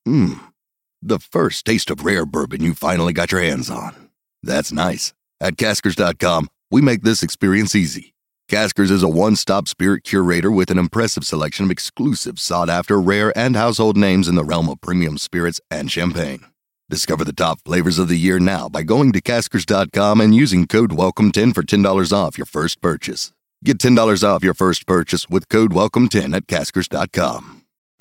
The first taste of rare bourbon you finally got your hands on. That's nice. At Caskers.com, we make this experience easy. Caskers is a one-stop spirit curator with an impressive selection of exclusive, sought-after, rare, and household names in the realm of premium spirits and champagne. Discover the top flavors of the year now by going to Caskers.com and using code WELCOME10 for $10 off your first purchase. Get $10 off your first purchase with code WELCOME10 at Caskers.com.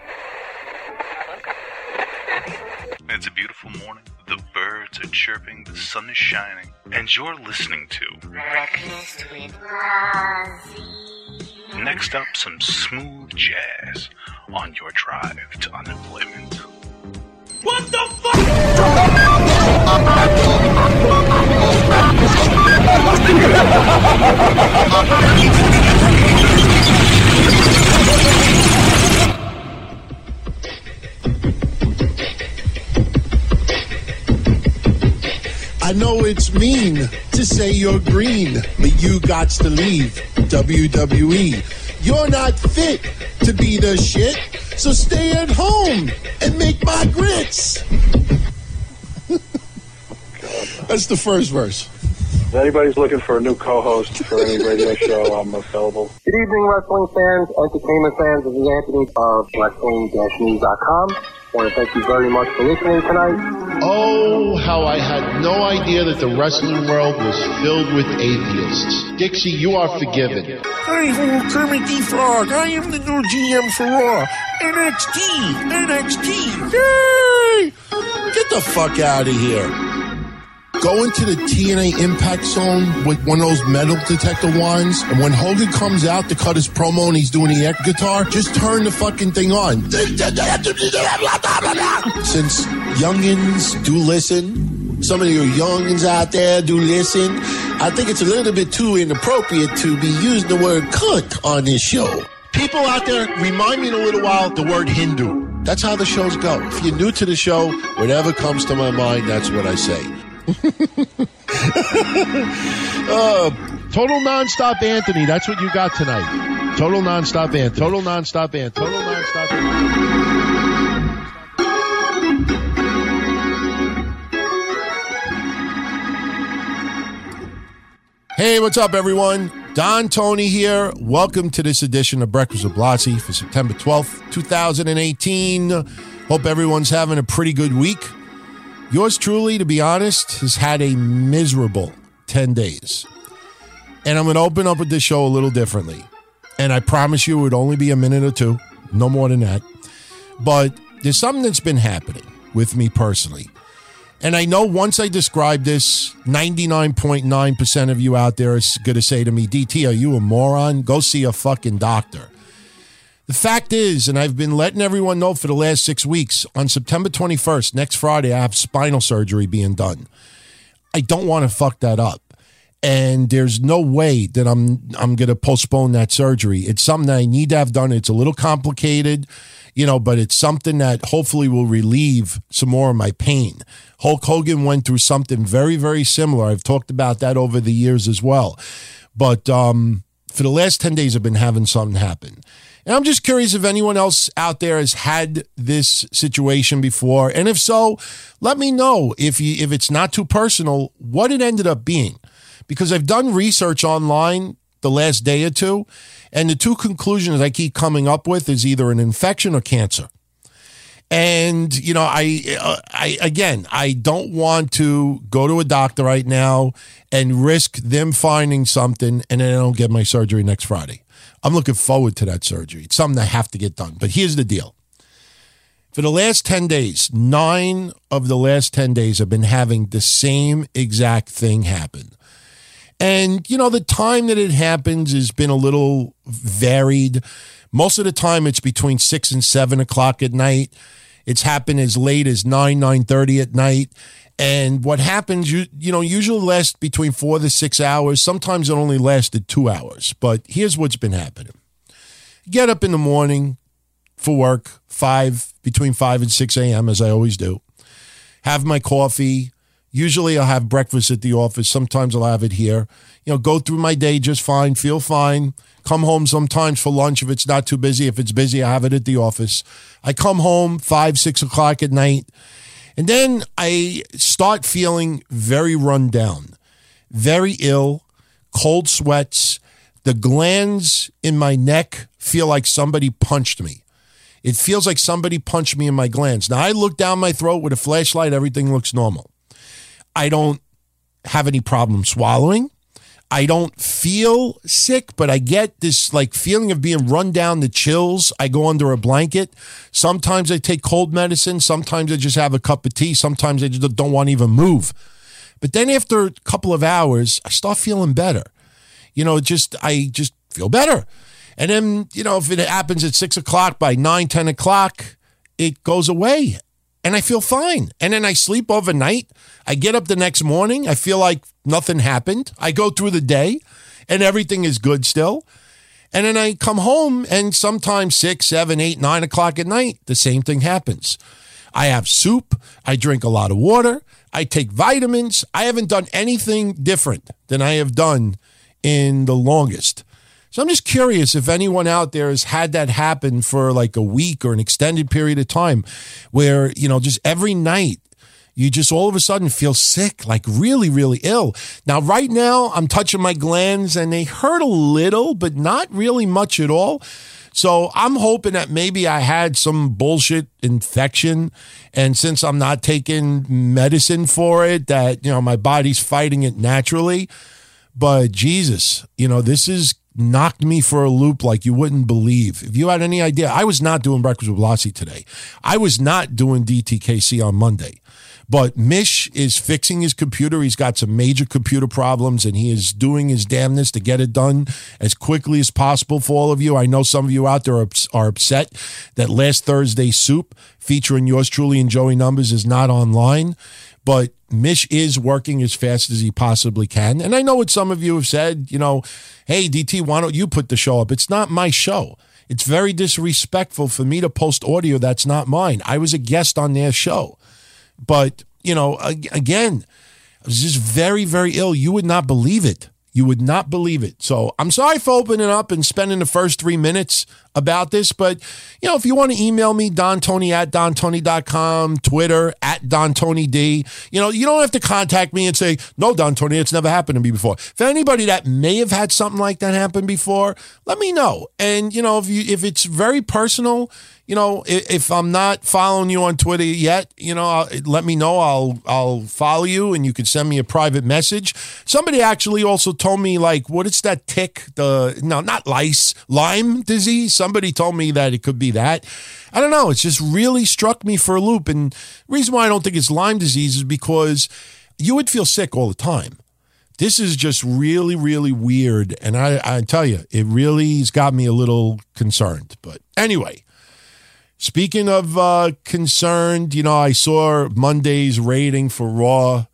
It's a beautiful morning. The birds are chirping, the sun is shining, and you're listening to Breakfast with Ozzy. Next up, some smooth jazz on your drive to unemployment. What the fuck? I know it's mean to say you're green, but you gots to leave WWE. You're not fit to be the shit, so stay at home and make my grits. That's the first verse. If anybody's looking for a new co-host for any radio show, I'm available. Good evening, wrestling fans, entertainment fans. This is Anthony of Wrestling-News.com. I want to thank you very much for listening tonight. Oh, how I had no idea that the wrestling world was filled with atheists. Dixie, you are forgiven. Hi, Kermit the Frog. I am the new GM for Raw. NXT. Yay! Get the fuck out of here. Go into the TNA Impact Zone with one of those metal detector wands, and when Hogan comes out to cut his promo and he's doing the guitar, just turn the fucking thing on. Since youngins do listen, some of you youngins out there do listen, I think it's a little bit too inappropriate to be using the word cunt on this show. People out there, remind me in a little while the word Hindu. That's how the shows go. If you're new to the show, whatever comes to my mind, that's what I say. Total nonstop Anthony. That's what you got tonight. Total nonstop Anthony. Total nonstop Anthony. Total nonstop Anthony. Hey, what's up, everyone? Don Tony here. Welcome to this edition of Breakfast with Blassie for September 12th, 2018. Hope everyone's having a pretty good week. Yours truly, to be honest, has had a miserable 10 days. And I'm going to open up with this show a little differently. And I promise you it would only be a minute or two, no more than that. But there's something that's been happening with me personally. And I know once I describe this, 99.9% of you out there is going to say to me, DT, are you a moron? Go see a fucking doctor. The fact is, and I've been letting everyone know for the last 6 weeks, on September 21st, next Friday, I have spinal surgery being done. I don't want to fuck that up. And there's no way that I'm going to postpone that surgery. It's something that I need to have done. It's a little complicated, but it's something that hopefully will relieve some more of my pain. Hulk Hogan went through something very, very similar. I've talked about that over the years as well. But for the last 10 days, I've been having something happen. And I'm just curious if anyone else out there has had this situation before. And if so, let me know if it's not too personal, what it ended up being. Because I've done research online the last day or two, and the two conclusions I keep coming up with is either an infection or cancer. And, I don't want to go to a doctor right now and risk them finding something and then I don't get my surgery next Friday. I'm looking forward to that surgery. It's something I have to get done. But here's the deal. For the last 10 days, 9 of the last 10 days I've been having the same exact thing happen. And, the time that it happens has been a little varied. Most of the time it's between 6 and 7 o'clock at night. It's happened as late as 9:30 at night. And what happens, usually lasts between 4 to 6 hours. Sometimes it only lasted 2 hours. But here's what's been happening. Get up in the morning for work, between 5 and 6 a.m., as I always do. Have my coffee, Usually I'll have breakfast at the office. Sometimes I'll have it here. Go through my day just fine, feel fine. Come home sometimes for lunch if it's not too busy. If it's busy, I have it at the office. I come home 5, 6 o'clock at night. And then I start feeling very run down, very ill, cold sweats. The glands in my neck feel like somebody punched me. It feels like somebody punched me in my glands. Now, I look down my throat with a flashlight. Everything looks normal. I don't have any problem swallowing. I don't feel sick, but I get this feeling of being run down, the chills. I go under a blanket. Sometimes I take cold medicine. Sometimes I just have a cup of tea. Sometimes I just don't want to even move. But then after a couple of hours, I start feeling better. I just feel better. And then, if it happens at 6 o'clock, by 9, 10 o'clock, it goes away. And I feel fine. And then I sleep overnight. I get up the next morning. I feel like nothing happened. I go through the day and everything is good still. And then I come home and sometimes 6, 7, 8, 9 o'clock at night, the same thing happens. I have soup. I drink a lot of water. I take vitamins. I haven't done anything different than I have done in the longest. So I'm just curious if anyone out there has had that happen for like a week or an extended period of time where, just every night you just all of a sudden feel sick, like really, really ill. Now, right now I'm touching my glands and they hurt a little, but not really much at all. So I'm hoping that maybe I had some bullshit infection. And since I'm not taking medicine for it, that, my body's fighting it naturally. But Jesus, this is knocked me for a loop like you wouldn't believe. If you had any idea, I was not doing Breakfast with Blassie today. I was not doing DTKC on Monday. But Mish is fixing his computer. He's got some major computer problems, and he is doing his damnness to get it done as quickly as possible for all of you. I know some of you out there are upset that last Thursday's soup featuring yours truly and Joey Numbers is not online. But Mish is working as fast as he possibly can. And I know what some of you have said, hey, DT, why don't you put the show up? It's not my show. It's very disrespectful for me to post audio that's not mine. I was a guest on their show. But, again, I was just very, very ill. You would not believe it. You would not believe it. So I'm sorry for opening up and spending the first 3 minutes about this. But, if you want to email me, DonTony@DonTony.com, Twitter @DonTonyD. You don't have to contact me and say, no, Don Tony, it's never happened to me before. For anybody that may have had something like that happen before, let me know. And, if it's very personal, if I'm not following you on Twitter yet, let me know. I'll follow you and you can send me a private message. Somebody actually also told me, what is that tick? Not lice, Lyme disease. Somebody told me that it could be that. I don't know. It's just really struck me for a loop. And the reason why I don't think it's Lyme disease is because you would feel sick all the time. This is just really, really weird. And I tell you, it really has got me a little concerned. But anyway. Speaking of concerned, I saw Monday's rating for Raw,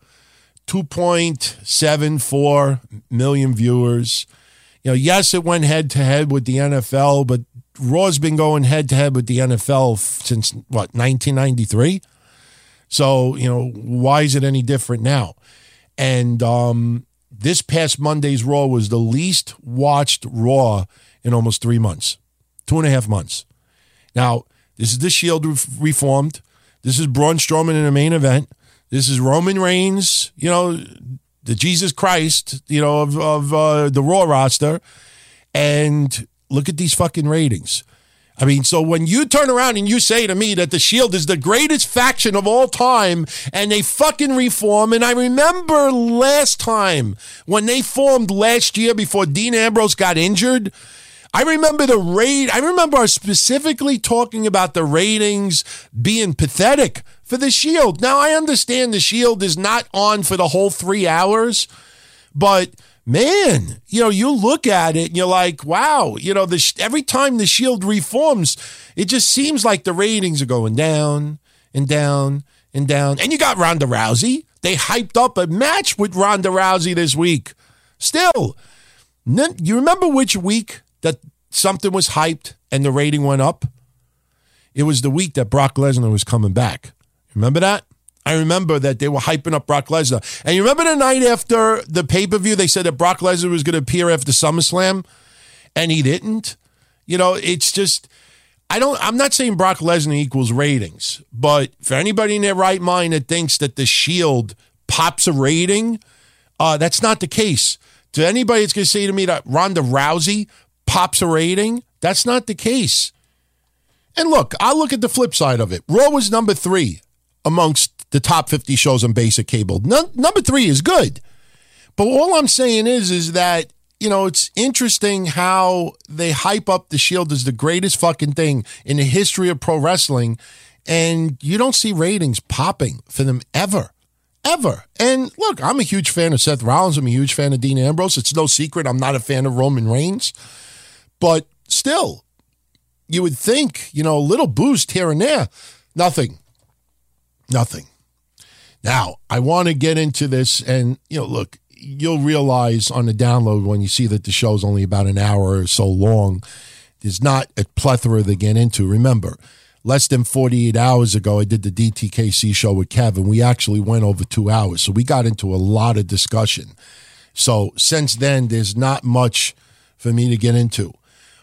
2.74 million viewers. Yes, it went head-to-head with the NFL, but Raw's been going head-to-head with the NFL since, 1993? So, why is it any different now? And this past Monday's Raw was the least watched Raw in almost 3 months, 2.5 months. Now, this is the Shield reformed. This is Braun Strowman in the main event. This is Roman Reigns, the Jesus Christ, of the Raw roster. And look at these fucking ratings. I mean, so when you turn around and you say to me that the Shield is the greatest faction of all time and they fucking reform, and I remember last time when they formed last year before Dean Ambrose got injured, I remember I remember specifically talking about the ratings being pathetic for the Shield. Now, I understand the Shield is not on for the whole 3 hours, but man, you look at it and you're like, wow, every time the Shield reforms, it just seems like the ratings are going down and down and down. And you got Ronda Rousey. They hyped up a match with Ronda Rousey this week. Still, you remember which week that something was hyped and the rating went up? It was the week that Brock Lesnar was coming back. Remember that? I remember that they were hyping up Brock Lesnar. And you remember the night after the pay-per-view, they said that Brock Lesnar was going to appear after SummerSlam, and he didn't? You know, it's just, I'm not saying Brock Lesnar equals ratings, but for anybody in their right mind that thinks that the Shield pops a rating, that's not the case. To anybody that's going to say to me that Ronda Rousey pops a rating, that's not the case. And look, I'll look at the flip side of it. Raw was number 3 amongst the top 50 shows on basic cable. Number 3 is good. But all I'm saying is that, you know, it's interesting how they hype up the Shield as the greatest fucking thing in the history of pro wrestling, and you don't see ratings popping for them ever. Ever. And look, I'm a huge fan of Seth Rollins. I'm a huge fan of Dean Ambrose. It's no secret I'm not a fan of Roman Reigns. But still, you would think, you know, a little boost here and there. Nothing. Now, I want to get into this, and, you know, look, you'll realize on the download when you see that the show's only about an hour or so long, there's not a plethora to get into. Remember, less than 48 hours ago, I did the DTKC show with Kevin. We actually went over 2 hours, so we got into a lot of discussion. So since then, there's not much for me to get into.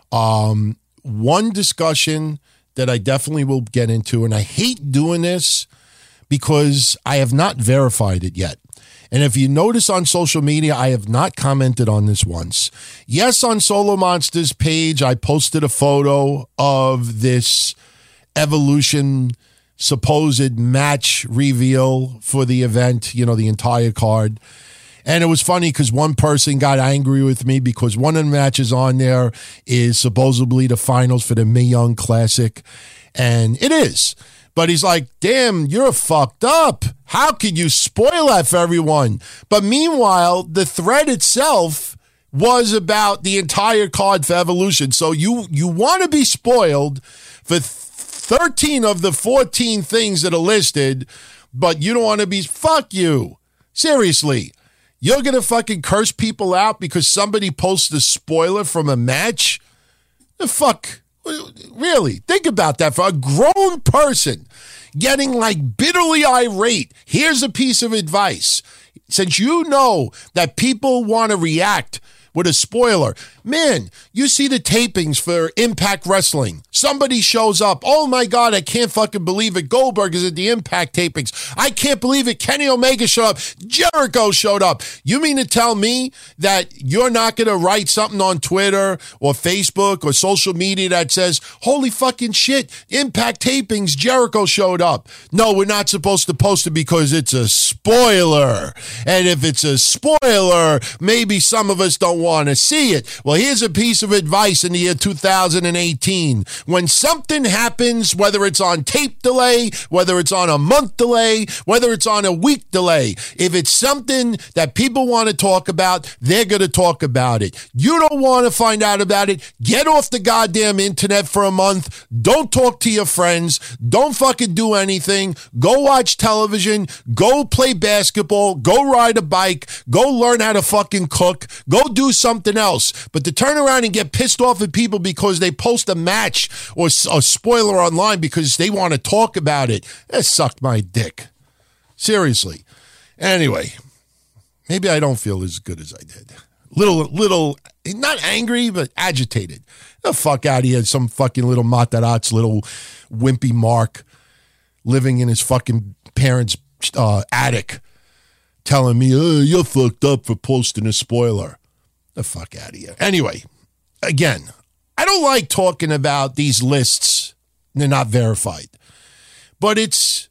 One discussion that I definitely will get into, and I hate doing this because I have not verified it yet. And if you notice on social media, I have not commented on this once. Yes, on Solo Monsters page, I posted a photo of this Evolution supposed match reveal for the event, you know, the entire card. And it was funny because one person got angry with me because one of the matches on there is supposedly the finals for the Mae Young Classic. And it is. But he's like, damn, you're fucked up. How could you spoil that for everyone? But meanwhile, the thread itself was about the entire card for Evolution. So you want to be spoiled for 13 of the 14 things that are listed, but you don't want to be, fuck you. Seriously. You're going to fucking curse people out because somebody posts a spoiler from a match? The fuck? Really? Think about that. For a grown person getting like bitterly irate, here's a piece of advice. Since you know that people want to react with a spoiler, man, you see the tapings for Impact Wrestling. Somebody shows up. Oh my God, I can't fucking believe it. Goldberg is at the Impact tapings. I can't believe it. Kenny Omega showed up. Jericho showed up. You mean to tell me that you're not going to write something on Twitter or Facebook or social media that says, holy fucking shit, Impact tapings, Jericho showed up? No, we're not supposed to post it because it's a spoiler. And if it's a spoiler, maybe some of us don't want to see it. Well, here's a piece of advice in the year 2018. When something happens, whether it's on tape delay, whether it's on a month delay, whether it's on a week delay, if it's something that people want to talk about, they're going to talk about it. You don't want to find out about it. Get off the goddamn internet for a month. Don't talk to your friends. Don't fucking do anything. Go watch television. Go play basketball. Go ride a bike. Go learn how to fucking cook. Go do something else. But to turn around and get pissed off at people because they post a match or a spoiler online because they want to talk about it, that sucked my dick. Seriously. Anyway, maybe I don't feel as good as I did. Little, not angry, but agitated. The fuck out of here. Some fucking little Matarazzi, little wimpy Mark living in his fucking parents' attic telling me, you're fucked up for posting a spoiler. The fuck out of here. Anyway, again, I don't like talking about these lists. They're not verified. But it's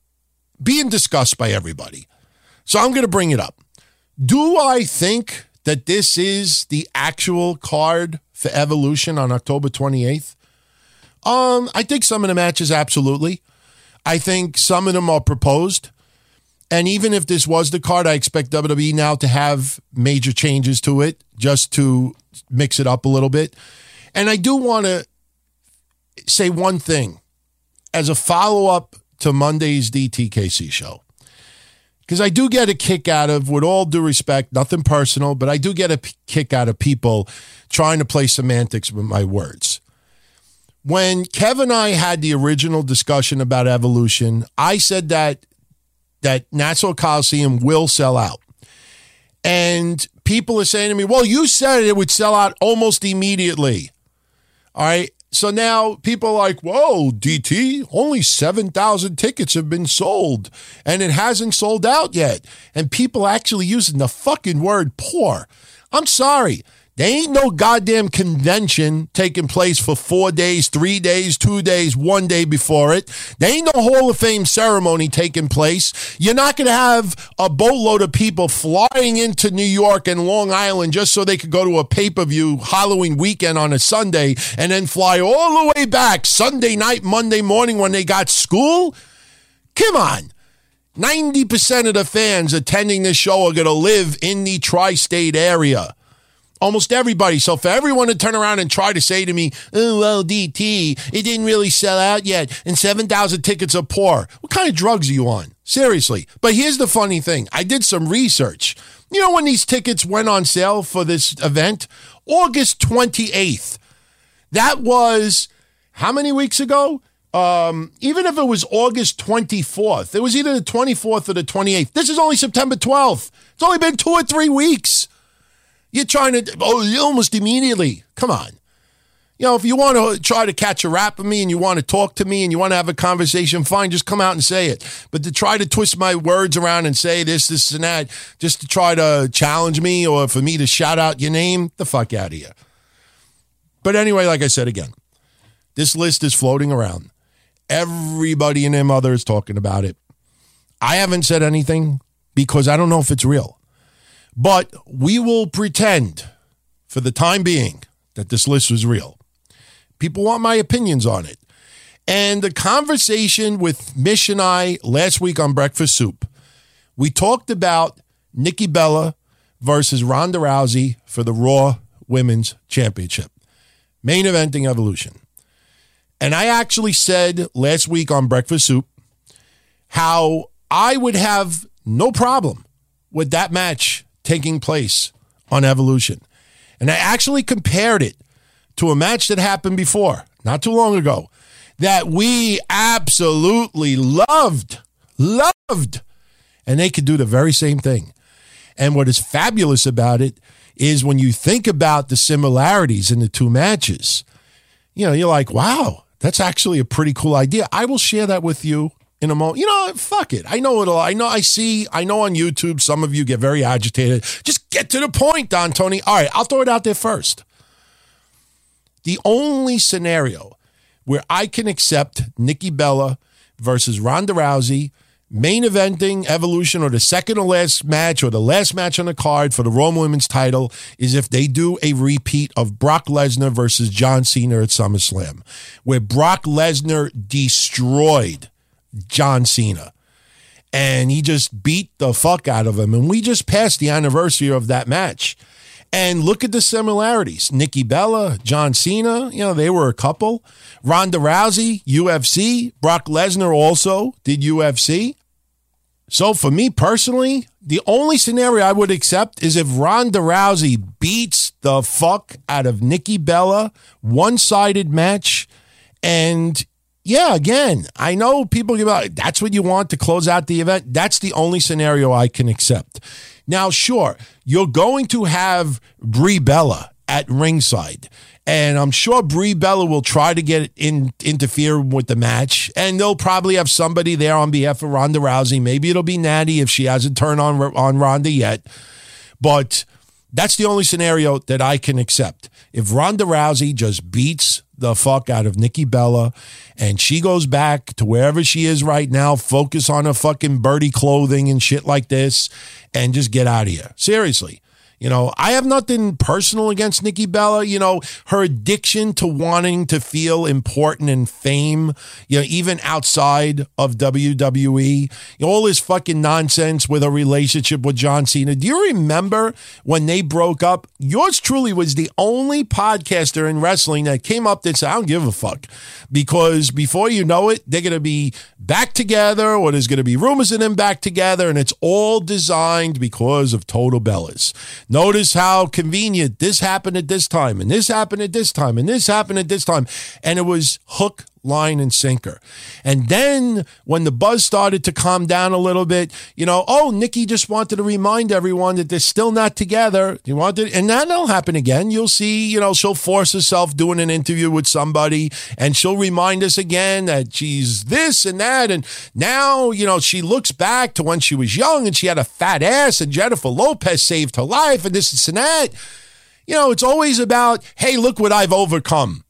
being discussed by everybody. So I'm going to bring it up. Do I think that this is the actual card for Evolution on October 28th? I think some of the matches, absolutely. I think some of them are proposed. And even if this was the card, I expect WWE now to have major changes to it just to mix it up a little bit. And I do want to say one thing as a follow-up to Monday's DTKC show. Because I do get a kick out of, with all due respect, nothing personal, but I do get a kick out of people trying to play semantics with my words. When Kev and I had the original discussion about Evolution, I said that that Nassau Coliseum will sell out. And people are saying to me, well, you said it would sell out almost immediately. All right. So now people are like, whoa, DT, only 7,000 tickets have been sold and it hasn't sold out yet. And people actually using the fucking word poor. I'm sorry. There ain't no goddamn convention taking place for 4 days, 3 days, 2 days, 1 day before it. There ain't no Hall of Fame ceremony taking place. You're not going to have a boatload of people flying into New York and Long Island just so they could go to a pay-per-view Halloween weekend on a Sunday and then fly all the way back Sunday night, Monday morning when they got school. Come on. 90% of the fans attending this show are going to live in the tri-state area. Almost everybody. So for everyone to turn around and try to say to me, oh, well, DT, it didn't really sell out yet, and 7,000 tickets are poor. What kind of drugs are you on? Seriously. But here's the funny thing. I did some research. You know when these tickets went on sale for this event? August 28th. That was how many weeks ago? Even if it was August 24th, it was either the 24th or the 28th. This is only September 12th. It's only been 2 or 3 weeks. You're trying to, almost immediately. Come on. You know, if you want to try to catch a rap of me and you want to talk to me and you want to have a conversation, fine, just come out and say it. But to try to twist my words around and say this, and that, just to try to challenge me or for me to shout out your name, the fuck out of here. But anyway, like I said again, this list is floating around. Everybody and their mother is talking about it. I haven't said anything because I don't know if it's real. But we will pretend for the time being that this list was real. People want my opinions on it. And the conversation with Mish and I last week on Breakfast Soup, we talked about Nikki Bella versus Ronda Rousey for the Raw Women's Championship. Main eventing Evolution. And I actually said last week on Breakfast Soup how I would have no problem with that match taking place on Evolution. And I actually compared it to a match that happened before, not too long ago, that we absolutely loved. And they could do the very same thing. And what is fabulous about it is when you think about the similarities in the two matches, you know, you're like, wow, that's actually a pretty cool idea. I will share that with you in a moment. You know, fuck it. I know on YouTube, some of you get very agitated. Just get to the point, Don Tony. All right, I'll throw it out there first. The only scenario where I can accept Nikki Bella versus Ronda Rousey, main eventing Evolution, or the second or last match, or the last match on the card for the Raw Women's title, is if they do a repeat of Brock Lesnar versus John Cena at SummerSlam, where Brock Lesnar destroyed John Cena and he just beat the fuck out of him. And we just passed the anniversary of that match. And look at the similarities. Nikki Bella, John Cena, you know, they were a couple. Ronda Rousey, UFC. Brock Lesnar also did UFC. So for me personally, the only scenario I would accept is if Ronda Rousey beats the fuck out of Nikki Bella, one-sided match. And yeah, again, I know people give out, that's what you want to close out the event. That's the only scenario I can accept. Now, sure, you're going to have Brie Bella at ringside, and I'm sure Brie Bella will try to interfere with the match, and they'll probably have somebody there on behalf of Ronda Rousey. Maybe it'll be Natty if she hasn't turned on Ronda yet, but that's the only scenario that I can accept. If Ronda Rousey just beats the fuck out of Nikki Bella and she goes back to wherever she is right now, focus on her fucking birdie clothing and shit like this, and just get out of here. Seriously. You know, I have nothing personal against Nikki Bella. You know, her addiction to wanting to feel important and fame, you know, even outside of WWE, all this fucking nonsense with her relationship with John Cena. Do you remember when they broke up? Yours truly was the only podcaster in wrestling that came up that said, I don't give a fuck. Because before you know it, they're going to be back together, or there's going to be rumors of them back together, and it's all designed because of Total Bellas. Notice how convenient this happened at this time, and this happened at this time, and this happened at this time. And it was hook, line and sinker. And then when the buzz started to calm down a little bit, Nikki just wanted to remind everyone that they're still not together. And that'll happen again. You'll see, she'll force herself doing an interview with somebody and she'll remind us again that she's this and that. And now, she looks back to when she was young and she had a fat ass and Jennifer Lopez saved her life and this and that. It's always about, hey, look what I've overcome.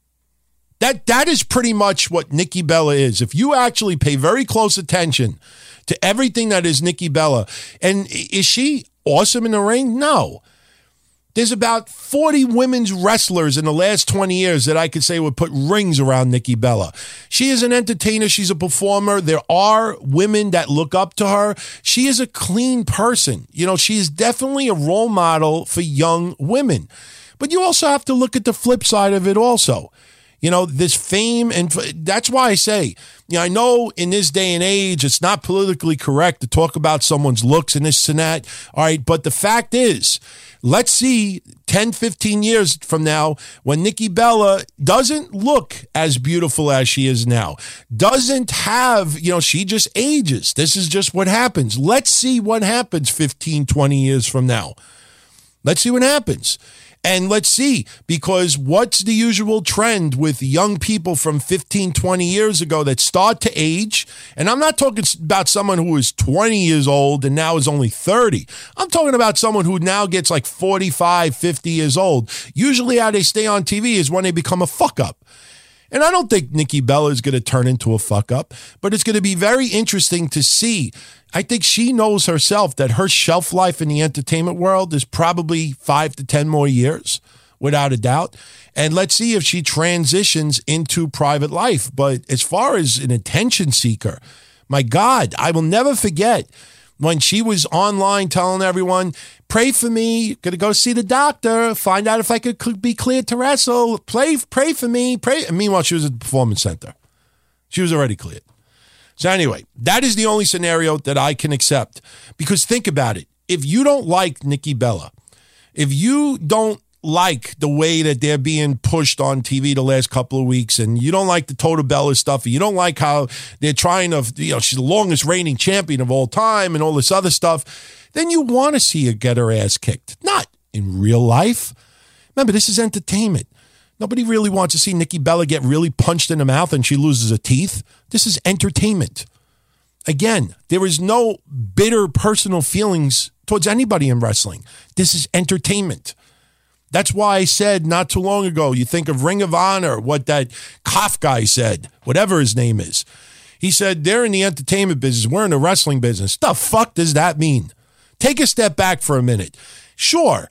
That is pretty much what Nikki Bella is. If you actually pay very close attention to everything that is Nikki Bella, and is she awesome in the ring? No. There's about 40 women's wrestlers in the last 20 years that I could say would put rings around Nikki Bella. She is an entertainer. She's a performer. There are women that look up to her. She is a clean person. She is definitely a role model for young women. But you also have to look at the flip side of it also. This fame, and that's why I say, I know in this day and age, it's not politically correct to talk about someone's looks and this and that. All right. But the fact is, let's see 10, 15 years from now when Nikki Bella doesn't look as beautiful as she is now, doesn't have, she just ages. This is just what happens. Let's see what happens 15, 20 years from now. Let's see what happens. And let's see, because what's the usual trend with young people from 15, 20 years ago that start to age? And I'm not talking about someone who is 20 years old and now is only 30. I'm talking about someone who now gets like 45, 50 years old. Usually how they stay on TV is when they become a fuck up. And I don't think Nikki Bella is going to turn into a fuck up, but it's going to be very interesting to see. I think she knows herself that her shelf life in the entertainment world is probably 5 to 10 more years, without a doubt. And let's see if she transitions into private life. But as far as an attention seeker, my God, I will never forget when she was online telling everyone, pray for me, gonna go see the doctor, find out if I could be cleared to wrestle, pray for me, pray. And meanwhile, she was at the Performance Center. She was already cleared. So anyway, that is the only scenario that I can accept. Because think about it. If you don't like Nikki Bella, if you don't like the way that they're being pushed on TV the last couple of weeks, and you don't like the Total Bella stuff, and you don't like how they're trying to, she's the longest reigning champion of all time and all this other stuff, then you want to see her get her ass kicked. Not in real life. Remember, this is entertainment. Nobody really wants to see Nikki Bella get really punched in the mouth and she loses her teeth. This is entertainment. Again, there is no bitter personal feelings towards anybody in wrestling. This is entertainment. That's why I said not too long ago, you think of Ring of Honor, what that Koff guy said, whatever his name is. He said, they're in the entertainment business. We're in the wrestling business. The fuck does that mean? Take a step back for a minute. Sure.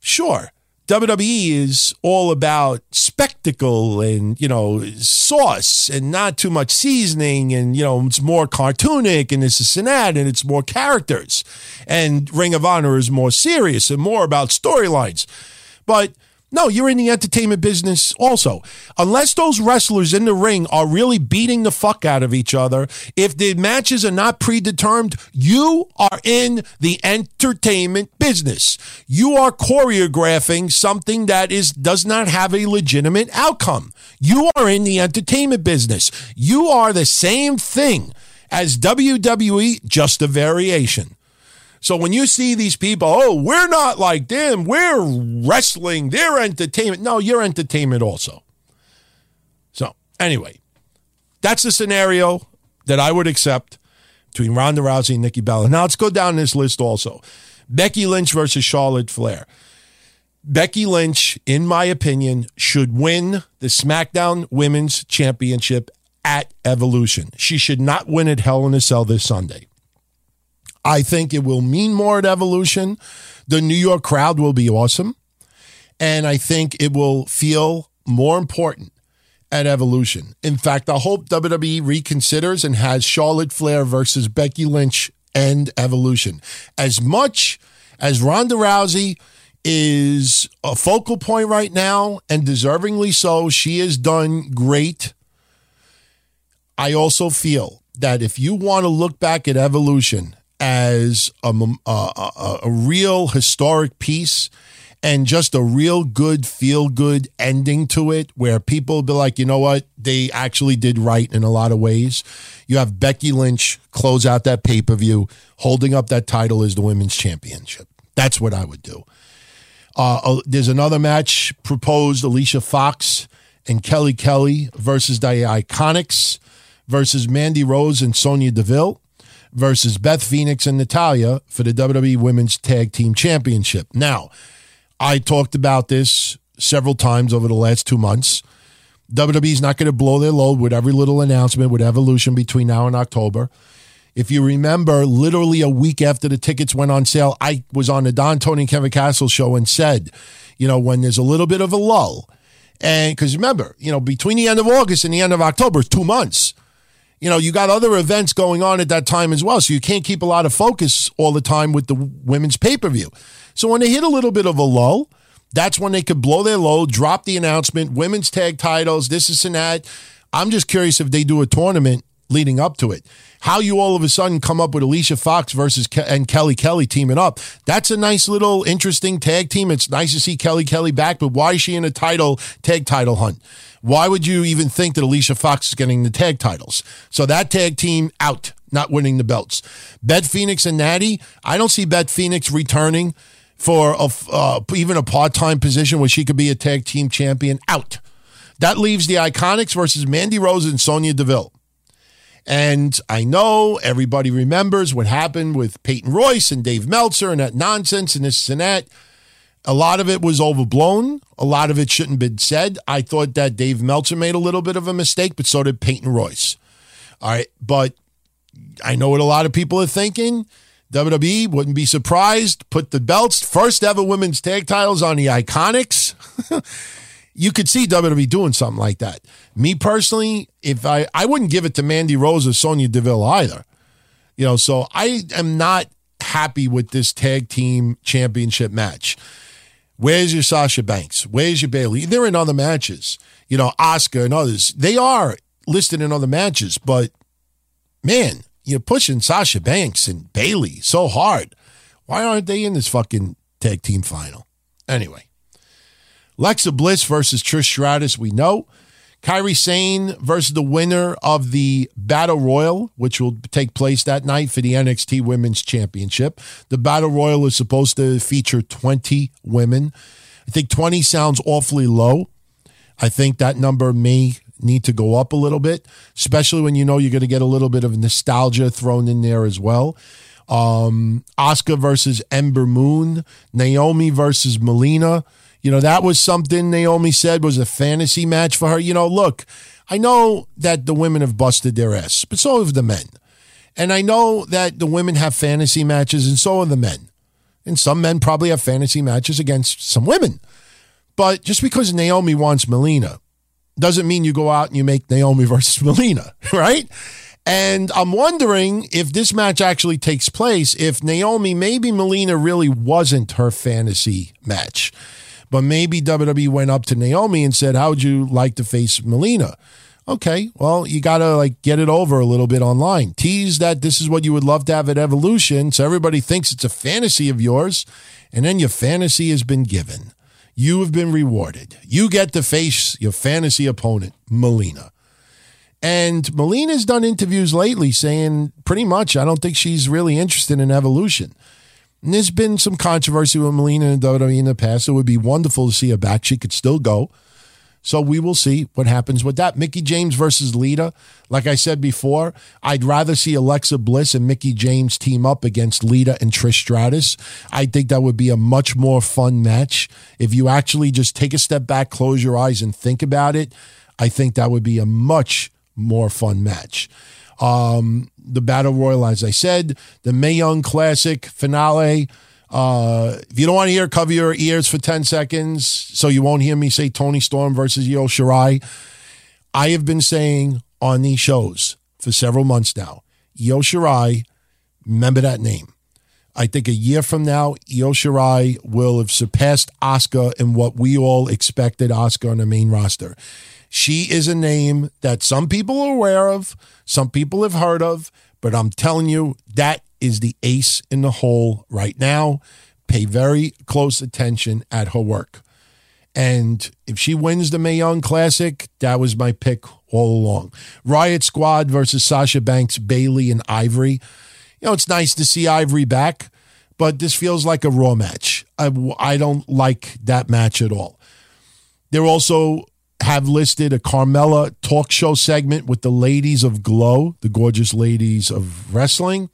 WWE is all about spectacle and, sauce and not too much seasoning and, it's more cartoonic and this and that and it's more characters. And Ring of Honor is more serious and more about storylines. But no, you're in the entertainment business also. Unless those wrestlers in the ring are really beating the fuck out of each other, if the matches are not predetermined, you are in the entertainment business. You are choreographing something that does not have a legitimate outcome. You are in the entertainment business. You are the same thing as WWE, just a variation. So when you see these people, we're not like them, we're wrestling, they're entertainment. No, you're entertainment also. So anyway, that's the scenario that I would accept between Ronda Rousey and Nikki Bella. Now let's go down this list also. Becky Lynch versus Charlotte Flair. Becky Lynch, in my opinion, should win the SmackDown Women's Championship at Evolution. She should not win at Hell in a Cell this Sunday. I think it will mean more at Evolution. The New York crowd will be awesome. And I think it will feel more important at Evolution. In fact, I hope WWE reconsiders and has Charlotte Flair versus Becky Lynch and Evolution. As much as Ronda Rousey is a focal point right now, and deservingly so, she has done great. I also feel that if you want to look back at Evolution as a real historic piece and just a real good, feel-good ending to it where people will be like, you know what? They actually did right in a lot of ways. You have Becky Lynch close out that pay-per-view, holding up that title as the women's championship. That's what I would do. There's another match proposed, Alicia Fox and Kelly Kelly versus the Iconics versus Mandy Rose and Sonya Deville versus Beth Phoenix and Natalya for the WWE Women's Tag Team Championship. Now, I talked about this several times over the last 2 months. WWE's not going to blow their load with every little announcement with Evolution between now and October. If you remember, literally a week after the tickets went on sale, I was on the Don, Tony, and Kevin Castle show and said, when there's a little bit of a lull, and because remember, between the end of August and the end of October is 2 months. You got other events going on at that time as well, so you can't keep a lot of focus all the time with the women's pay-per-view. So when they hit a little bit of a lull, that's when they could blow their load, drop the announcement, women's tag titles, this and that. I'm just curious if they do a tournament leading up to it. How you all of a sudden come up with Alicia Fox versus and Kelly Kelly teaming up. That's a nice little interesting tag team. It's nice to see Kelly Kelly back, but why is she in a tag title hunt? Why would you even think that Alicia Fox is getting the tag titles? So that tag team out, not winning the belts. Beth Phoenix and Natty, I don't see Beth Phoenix returning for even a part-time position where she could be a tag team champion. Out. That leaves the Iconics versus Mandy Rose and Sonya Deville. And I know everybody remembers what happened with Peyton Royce and Dave Meltzer and that nonsense and this and that. A lot of it was overblown. A lot of it shouldn't have been said. I thought that Dave Meltzer made a little bit of a mistake, but so did Peyton Royce. All right, but I know what a lot of people are thinking. WWE, wouldn't be surprised, put the belts, first ever women's tag titles on the Iconics. You could see WWE doing something like that. Me personally, if I wouldn't give it to Mandy Rose or Sonya Deville either. So I am not happy with this tag team championship match. Where's your Sasha Banks? Where's your Bayley? They're in other matches. Asuka and others. They are listed in other matches, but man, you're pushing Sasha Banks and Bayley so hard. Why aren't they in this fucking tag team final? Anyway. Alexa Bliss versus Trish Stratus, we know. Kairi Sane versus the winner of the Battle Royal, which will take place that night for the NXT Women's Championship. The Battle Royal is supposed to feature 20 women. I think 20 sounds awfully low. I think that number may need to go up a little bit, especially when you're going to get a little bit of nostalgia thrown in there as well. Asuka versus Ember Moon. Naomi versus Melina. That was something Naomi said was a fantasy match for her. Look, I know that the women have busted their ass, but so have the men. And I know that the women have fantasy matches, and so have the men. And some men probably have fantasy matches against some women. But just because Naomi wants Melina doesn't mean you go out and you make Naomi versus Melina, right? And I'm wondering if this match actually takes place, if maybe Melina really wasn't her fantasy match. But maybe WWE went up to Naomi and said, how would you like to face Melina? Okay, well, you got to get it over a little bit online. Tease that this is what you would love to have at Evolution, so everybody thinks it's a fantasy of yours, and then your fantasy has been given. You have been rewarded. You get to face your fantasy opponent, Melina. And Melina's done interviews lately saying pretty much, I don't think she's really interested in Evolution. And there's been some controversy with Melina and WWE in the past. It would be wonderful to see her back. She could still go. So we will see what happens with that. Mickie James versus Lita. Like I said before, I'd rather see Alexa Bliss and Mickie James team up against Lita and Trish Stratus. I think that would be a much more fun match. If you actually just take a step back, close your eyes, and think about it, I think that would be a much more fun match. The Battle Royal, as I said, the Mae Young Classic finale. If you don't want to hear, cover your ears for 10 seconds so you won't hear me say Toni Storm versus Io Shirai. I have been saying on these shows for several months now, Io Shirai, remember that name. I think a year from now, Io Shirai will have surpassed Asuka in what we all expected Asuka on the main roster. She is a name that some people are aware of, some people have heard of, but I'm telling you, that is the ace in the hole right now. pay very close attention at her work. And if she wins the Mae Young Classic, that was my pick all along. Riot Squad versus Sasha Banks, Bayley, and Ivory. It's nice to see Ivory back, but this feels like a Raw match. I don't like that match at all. They also have listed a Carmella talk show segment with the ladies of Glow, the gorgeous ladies of wrestling.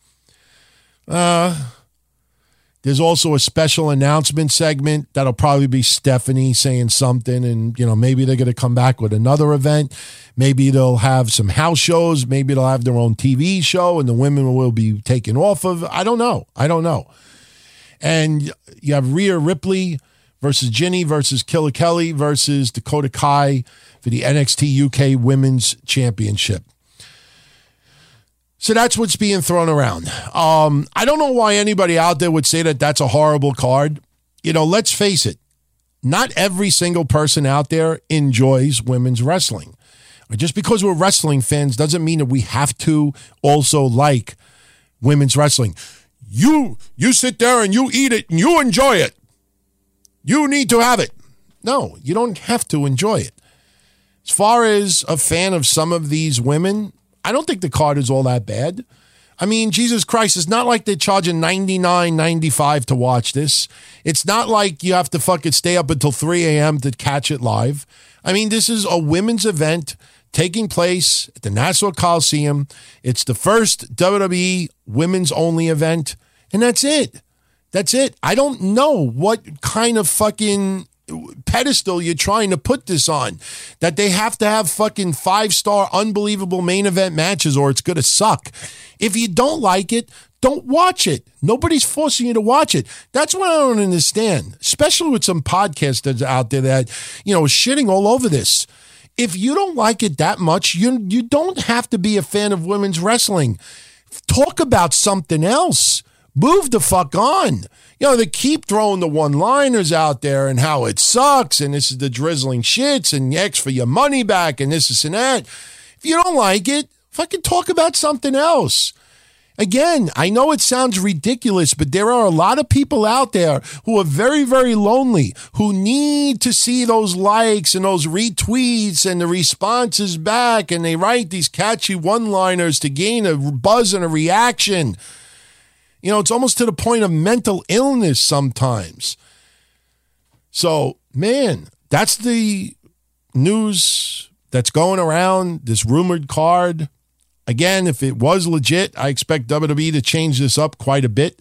There's also a special announcement segment that'll probably be Stephanie saying something, and maybe they're going to come back with another event. Maybe they'll have some house shows. Maybe they'll have their own TV show, and the women will be taken off of. I don't know. And you have Rhea Ripley versus Ginny versus Killer Kelly versus Dakota Kai for the NXT UK Women's Championship. So that's what's being thrown around. I don't know why anybody out there would say that that's a horrible card. Let's face it. Not every single person out there enjoys women's wrestling. Just because we're wrestling fans doesn't mean that we have to also like women's wrestling. You sit there and you eat it and you enjoy it. You need to have it. No, you don't have to enjoy it. As far as a fan of some of these women, I don't think the card is all that bad. I mean, Jesus Christ, it's not like they're charging $99.95 to watch this. It's not like you have to fucking stay up until 3 a.m. to catch it live. I mean, this is a women's event taking place at the Nassau Coliseum. It's the first WWE women's only event, and that's it. That's it. I don't know what kind of fucking pedestal you're trying to put this on, that they have to have fucking 5-star unbelievable main event matches or it's going to suck. If you don't like it, don't watch it. Nobody's forcing you to watch it. That's what I don't understand, especially with some podcasters out there that, shitting all over this. If you don't like it that much, you don't have to be a fan of women's wrestling. Talk about something else. Move the fuck on. They keep throwing the one-liners out there and how it sucks and this is the drizzling shits and X for your money back and this and that. If you don't like it, fucking talk about something else. Again, I know it sounds ridiculous, but there are a lot of people out there who are very, very lonely, who need to see those likes and those retweets and the responses back, and they write these catchy one-liners to gain a buzz and a reaction. It's almost to the point of mental illness sometimes. So, man, that's the news that's going around, this rumored card. Again, if it was legit, I expect WWE to change this up quite a bit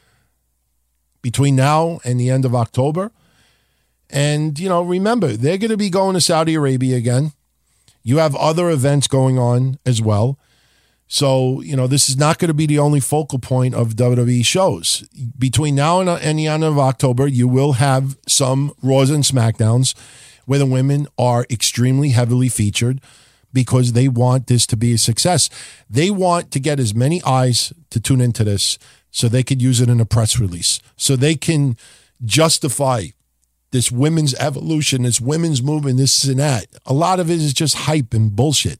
between now and the end of October. And, remember, they're going to be going to Saudi Arabia again. You have other events going on as well. So, this is not going to be the only focal point of WWE shows. Between now and the end of October, you will have some Raws and SmackDowns where the women are extremely heavily featured because they want this to be a success. They want to get as many eyes to tune into this so they could use it in a press release, so they can justify this women's evolution, this women's movement, this and that. A lot of it is just hype and bullshit.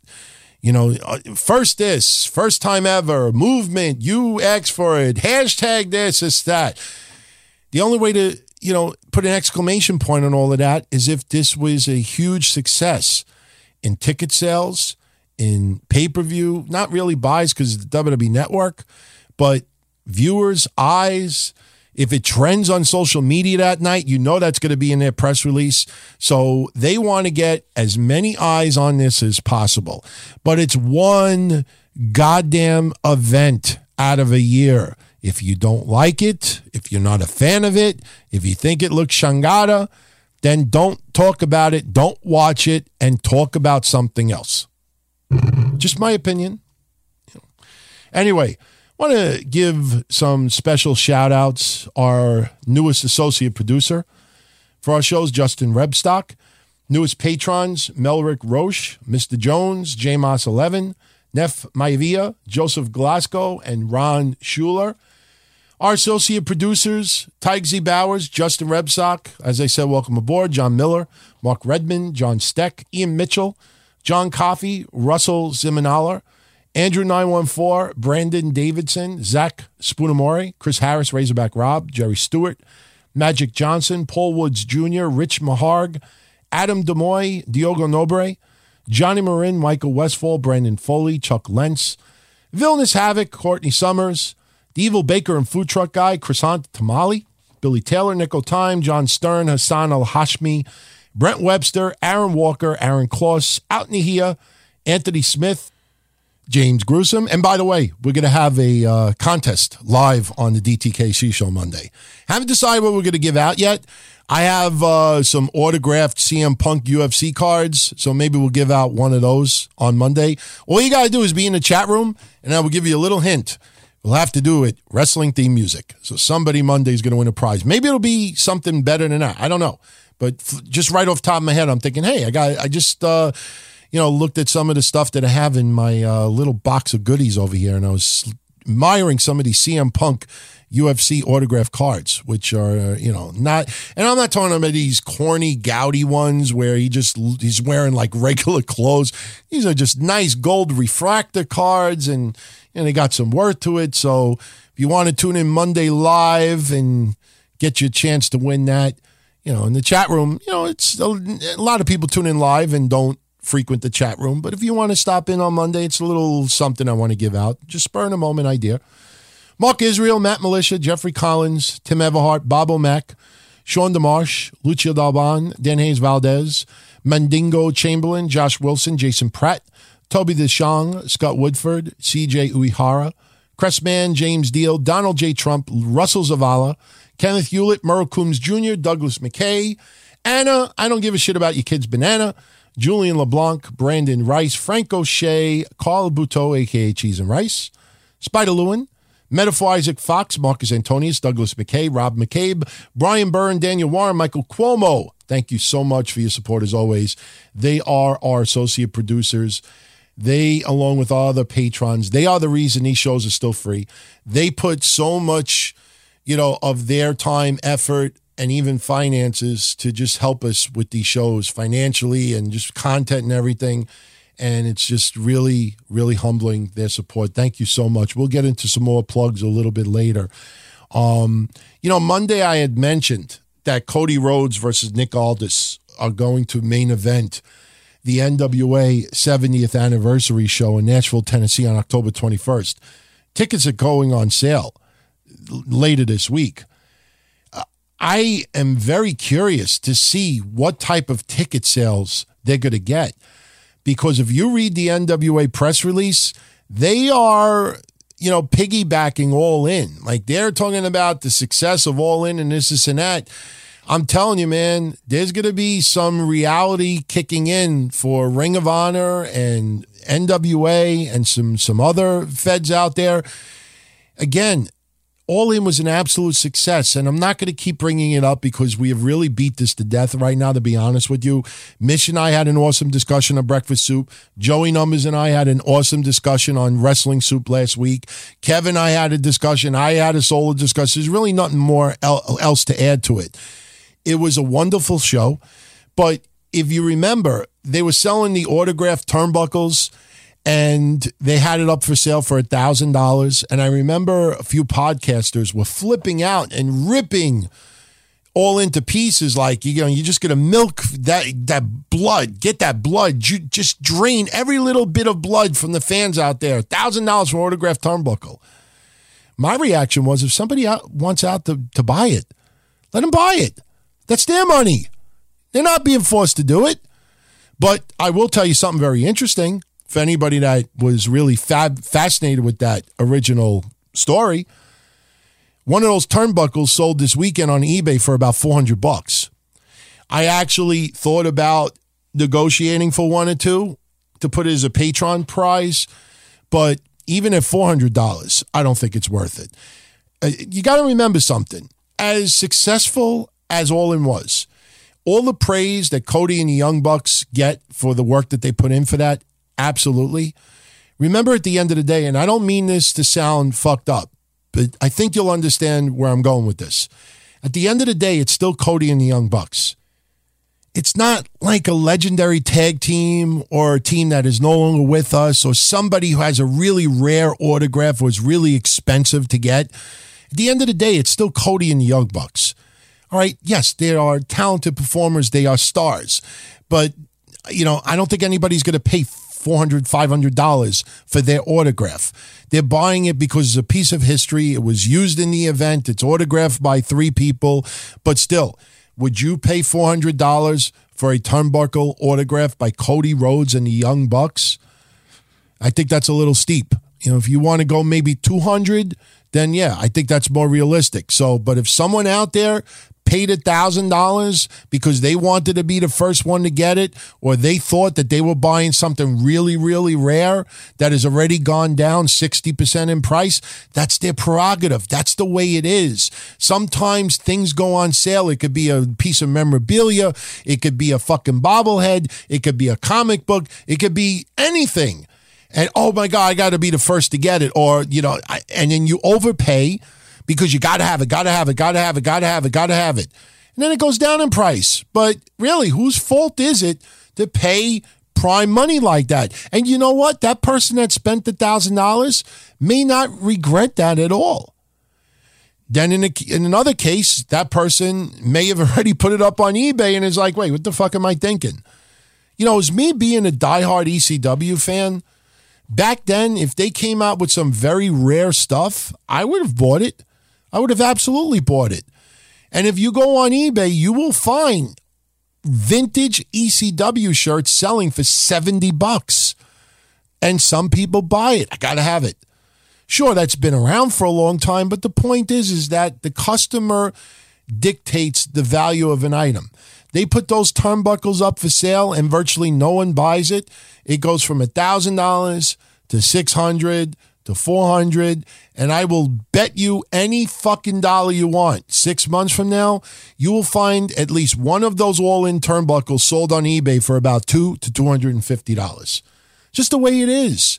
First time ever, movement, you ask for it, hashtag this, that. The only way to, put an exclamation point on all of that is if this was a huge success in ticket sales, in pay-per-view, not really buys because it's the WWE Network, but viewers, eyes. If it trends on social media that night, that's going to be in their press release. So they want to get as many eyes on this as possible. But it's one goddamn event out of a year. If you don't like it, if you're not a fan of it, if you think it looks shangada, then don't talk about it, don't watch it, and talk about something else. Just my opinion. Anyway, I want to give some special shout outs. Our newest associate producer for our shows, Justin Rebstock. Newest patrons, Melrick Roche, Mr. Jones, J-Moss 11, Neff Maivia, Joseph Glasgow, and Ron Schuler. Our associate producers, Tiggsy Bowers, Justin Rebstock. As I said, welcome aboard. John Miller, Mark Redmond, John Steck, Ian Mitchell, John Coffey, Russell Zimanaler, Andrew 914, Brandon Davidson, Zach Spoonamore, Chris Harris, Razorback Rob, Jerry Stewart, Magic Johnson, Paul Woods Jr., Rich Maharg, Adam Demoy, Diogo Nobre, Johnny Marin, Michael Westfall, Brandon Foley, Chuck Lentz, Villainous Havoc, Courtney Summers, The Evil Baker and Food Truck Guy, Krisant Tamale, Billy Taylor, Nico Time, John Stern, Hassan Al-Hashmi, Brent Webster, Aaron Walker, Aaron Kloss, Out Nahia, Anthony Smith, James Gruesome. And by the way, we're going to have a contest live on the DTKC show Monday. Haven't decided what we're going to give out yet. I have some autographed CM Punk UFC cards, so maybe we'll give out one of those on Monday. All you got to do is be in the chat room, and I will give you a little hint. We'll have to do it wrestling theme music. So somebody Monday is going to win a prize. Maybe it'll be something better than that. I don't know. But just right off the top of my head, I'm thinking, hey, I just looked at some of the stuff that I have in my little box of goodies over here, and I was admiring some of these CM Punk UFC autograph cards, which are, not, and I'm not talking about these corny, gaudy ones where he's wearing like regular clothes. These are just nice gold refractor cards, and they got some worth to it. So if you want to tune in Monday live and get your chance to win that, in the chat room, it's a lot of people tune in live and don't frequent the chat room. But if you want to stop in on Monday, it's a little something I want to give out. Just spur in a moment idea. Mark Israel, Matt Militia, Jeffrey Collins, Tim Everhart, Bob O'Mac, Sean DeMarsh, Lucio Dalban, Dan Hayes Valdez, Mandingo Chamberlain, Josh Wilson, Jason Pratt, Toby DeShong, Scott Woodford, CJ Uehara, Cressman, James Deal, Donald J. Trump, Russell Zavala, Kenneth Hewlett, Merle Coombs Jr., Douglas McKay, Anna, I don't give a shit about your kids, Banana, Julian LeBlanc, Brandon Rice, Frank O'Shea, Carl Buteau, a.k.a. Cheese and Rice, Spider Lewin, Metaphor Isaac Fox, Marcus Antonius, Douglas McKay, Rob McCabe, Brian Byrne, Daniel Warren, Michael Cuomo. Thank you so much for your support as always. They are our associate producers. They, along with all other patrons, they are the reason these shows are still free. They put so much, of their time, effort, and even finances to just help us with these shows financially and just content and everything. And it's just really, really humbling, their support. Thank you so much. We'll get into some more plugs a little bit later. Monday I had mentioned that Cody Rhodes versus Nick Aldis are going to main event the NWA 70th anniversary show in Nashville, Tennessee on October 21st. Tickets are going on sale later this week. I am very curious to see what type of ticket sales they're going to get. Because if you read the NWA press release, they are, piggybacking All In. Like, they're talking about the success of All In and this and that. I'm telling you, man, there's going to be some reality kicking in for Ring of Honor and NWA and some other feds out there. Again, All In was an absolute success, and I'm not going to keep bringing it up because we have really beat this to death right now, to be honest with you. Mitch and I had an awesome discussion on Breakfast Soup. Joey Numbers and I had an awesome discussion on Wrestling Soup last week. Kevin and I had a discussion. I had a solo discussion. There's really nothing more else to add to it. It was a wonderful show, but if you remember, they were selling the autographed turnbuckles, and they had it up for sale for $1,000. And I remember a few podcasters were flipping out and ripping All into pieces. Like, you're just going to milk that blood, get that blood, just drain every little bit of blood from the fans out there. $1,000 for autographed turnbuckle. My reaction was, if somebody wants out to buy it, let them buy it. That's their money. They're not being forced to do it. But I will tell you something very interesting. For anybody that was really fascinated with that original story, one of those turnbuckles sold this weekend on eBay for about $400. I actually thought about negotiating for one or two to put it as a Patreon prize, but even at $400, I don't think it's worth it. You got to remember something. As successful as All In was, all the praise that Cody and the Young Bucks get for the work that they put in for that, absolutely. Remember, at the end of the day, and I don't mean this to sound fucked up, but I think you'll understand where I'm going with this. At the end of the day, it's still Cody and the Young Bucks. It's not like a legendary tag team or a team that is no longer with us or somebody who has a really rare autograph or is really expensive to get. At the end of the day, it's still Cody and the Young Bucks. All right, yes, they are talented performers. They are stars. But, I don't think anybody's going to pay $400, $500 for their autograph. They're buying it because it's a piece of history. It was used in the event. It's autographed by 3 people. But still, would you pay $400 for a turnbuckle autograph by Cody Rhodes and the Young Bucks? I think that's a little steep. If you want to go maybe $200, then yeah, I think that's more realistic. So, but if someone out there paid $1,000 because they wanted to be the first one to get it, or they thought that they were buying something really, really rare that has already gone down 60% in price, that's their prerogative. That's the way it is. Sometimes things go on sale. It could be a piece of memorabilia. It could be a fucking bobblehead. It could be a comic book. It could be anything. And, oh my God, I got to be the first to get it. Or, and then you overpay because you got to have it. And then it goes down in price. But really, whose fault is it to pay prime money like that? And you know what? That person that spent $1,000 may not regret that at all. Then in another case, that person may have already put it up on eBay and is like, wait, what the fuck am I thinking? As me being a diehard ECW fan, back then, if they came out with some very rare stuff, I would have bought it. I would have absolutely bought it. And if you go on eBay, you will find vintage ECW shirts selling for $70. And some people buy it. I got to have it. Sure, that's been around for a long time, but the point is that the customer dictates the value of an item. They put those turnbuckles up for sale and virtually no one buys it. It goes from $1,000 to $600 to $400, and I will bet you any fucking dollar you want. 6 months from now, you will find at least one of those all-in turnbuckles sold on eBay for about $200 to $250. Just the way it is.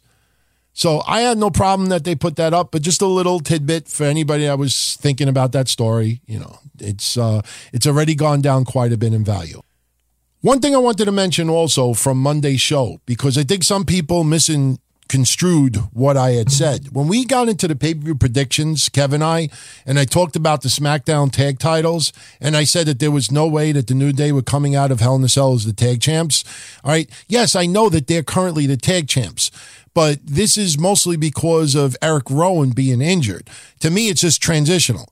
So I had no problem that they put that up, but just a little tidbit for anybody that was thinking about that story. It's already gone down quite a bit in value. One thing I wanted to mention also from Monday's show, because I think some people misconstrued what I had said. When we got into the pay-per-view predictions, Kev and I talked about the SmackDown tag titles, and I said that there was no way that the New Day were coming out of Hell in a Cell as the tag champs. All right. Yes, I know that they're currently the tag champs, but this is mostly because of Eric Rowan being injured. To me, it's just transitional.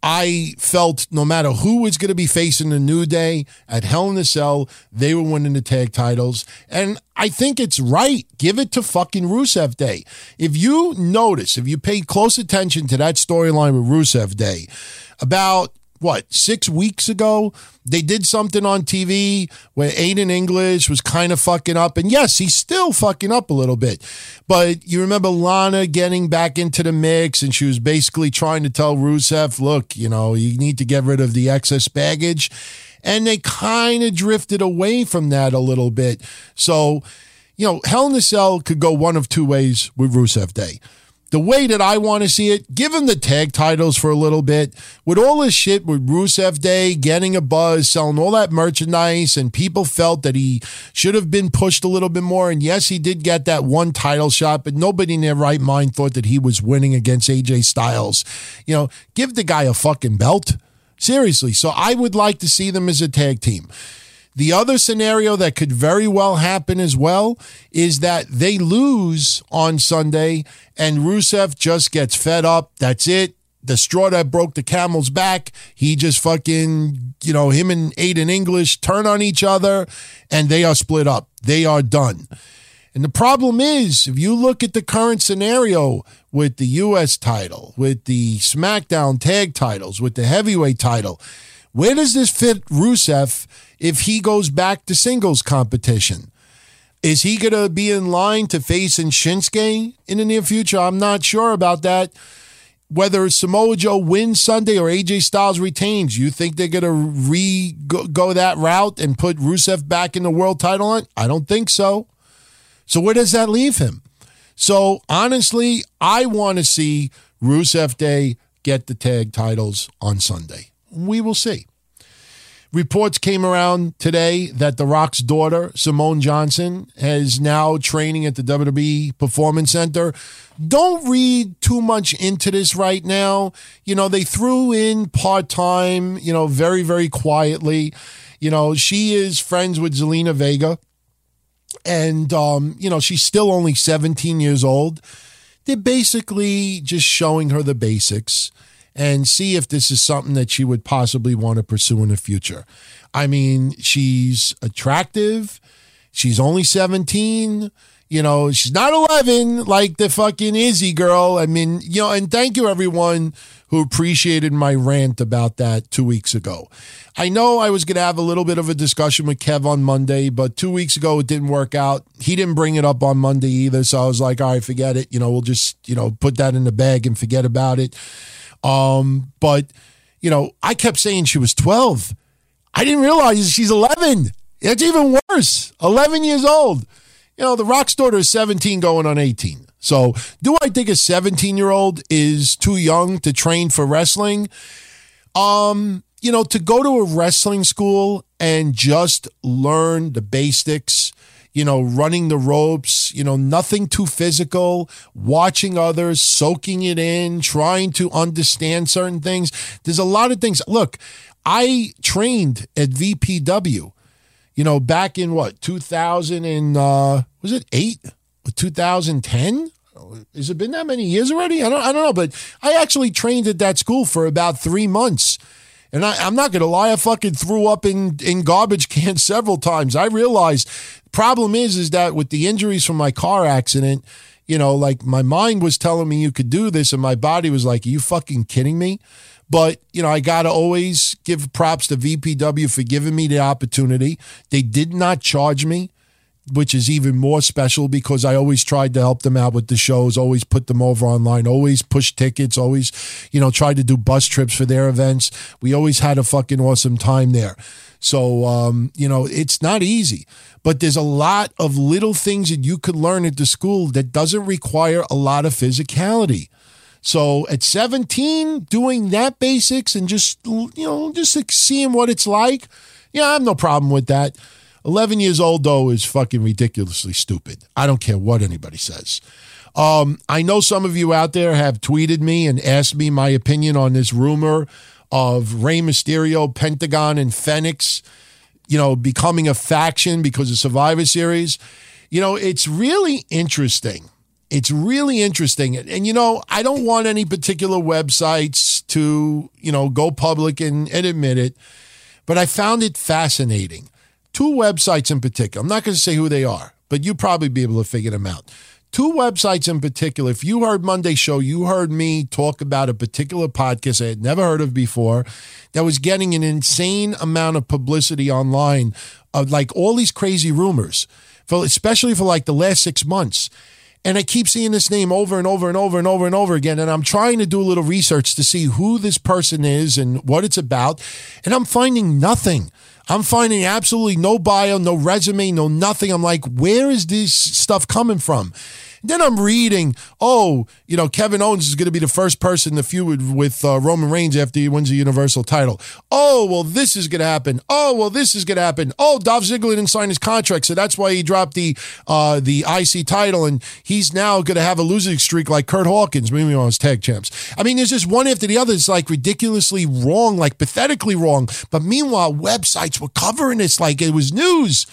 I felt no matter who was going to be facing the New Day at Hell in a Cell, they were winning the tag titles. And I think it's right. Give it to fucking Rusev Day. If you notice, if you paid close attention to that storyline with Rusev Day, about 6 weeks ago, they did something on TV where Aiden English was kind of fucking up. And yes, he's still fucking up a little bit. But you remember Lana getting back into the mix, and she was basically trying to tell Rusev, look, you need to get rid of the excess baggage. And they kind of drifted away from that a little bit. So, Hell in a Cell could go one of two ways with Rusev Day. The way that I want to see it, give him the tag titles for a little bit. With all this shit with Rusev Day, getting a buzz, selling all that merchandise, and people felt that he should have been pushed a little bit more. And yes, he did get that one title shot, but nobody in their right mind thought that he was winning against AJ Styles. Give the guy a fucking belt. Seriously. So I would like to see them as a tag team. The other scenario that could very well happen as well is that they lose on Sunday and Rusev just gets fed up. That's it. The straw that broke the camel's back. He just fucking, him and Aiden English turn on each other and they are split up. They are done. And the problem is, if you look at the current scenario with the U.S. title, with the SmackDown tag titles, with the heavyweight title, where does this fit Rusev if he goes back to singles competition? Is he going to be in line to face Shinsuke in the near future? I'm not sure about that. Whether Samoa Joe wins Sunday or AJ Styles retains, you think they're going to go that route and put Rusev back in the world title hunt? I don't think so. So where does that leave him? So honestly, I want to see Rusev Day get the tag titles on Sunday. We will see. Reports came around today that The Rock's daughter, Simone Johnson, is now training at the WWE Performance Center. Don't read too much into this right now. You know, they threw in part-time, you know, very, very quietly. You know, she is friends with Zelina Vega. And, you know, she's still only 17 years old. They're basically just showing her the basics and see if this is something that she would possibly want to pursue in the future. I mean, she's attractive. She's only 17. You know, she's not 11 like the fucking Izzy girl. I mean, you know, and thank you everyone who appreciated my rant about that 2 weeks ago. I know I was going to have a little bit of a discussion with Kev on Monday, but 2 weeks ago it didn't work out. He didn't bring it up on Monday either, so I was like, all right, forget it. You know, we'll just, you know, put that in the bag and forget about it. But, you know, I kept saying she was 12. I didn't realize she's 11. It's even worse. 11 years old. You know, The Rock's daughter is 17 going on 18. So do I think a 17-year-old is too young to train for wrestling? You know, to go to a wrestling school and just learn the basics, you know, running the ropes, you know, nothing too physical, watching others, soaking it in, trying to understand certain things. There's a lot of things. Look, I trained at VPW, you know, back in what, 2000 and, was it 8 or 2010? Has it been that many years already? I don't know, but I actually trained at that school for about 3 months. And I'm not going to lie, I fucking threw up in garbage cans several times. I realized problem is that with the injuries from my car accident, you know, like my mind was telling me you could do this and my body was like, are you fucking kidding me? But, you know, I got to always give props to VPW for giving me the opportunity. They did not charge me, which is even more special because I always tried to help them out with the shows, always put them over online, always push tickets, always, you know, tried to do bus trips for their events. We always had a fucking awesome time there. So, you know, it's not easy, but there's a lot of little things that you could learn at the school that doesn't require a lot of physicality. So at 17, doing that basics and just, you know, just seeing what it's like, yeah, I have no problem with that. 11 years old, though, is fucking ridiculously stupid. I don't care what anybody says. I know some of you out there have tweeted me and asked me my opinion on this rumor of Rey Mysterio, Pentagon, and Phoenix, you know, becoming a faction because of Survivor Series. You know, it's really interesting. It's really interesting. And, you know, I don't want any particular websites to, you know, go public and admit it, but I found it fascinating. 2 websites in particular. I'm not going to say who they are, but you'll probably be able to figure them out. 2 websites in particular. If you heard Monday's show, you heard me talk about a particular podcast I had never heard of before that was getting an insane amount of publicity online of like all these crazy rumors, especially for like the last 6 months. And I keep seeing this name over and over and over and over and over again. And I'm trying to do a little research to see who this person is and what it's about. And I'm finding nothing. I'm finding absolutely no bio, no resume, no nothing. I'm like, where is this stuff coming from? Then I'm reading, oh, you know, Kevin Owens is going to be the first person to feud with Roman Reigns after he wins the Universal title. Oh, well, this is going to happen. Oh, well, this is going to happen. Oh, Dolph Ziggler didn't sign his contract, so that's why he dropped the IC title, and he's now going to have a losing streak like Kurt Hawkins, maybe on his tag champs. I mean, there's just one after the other. It's like ridiculously wrong, like pathetically wrong. But meanwhile, websites were covering this like it was news.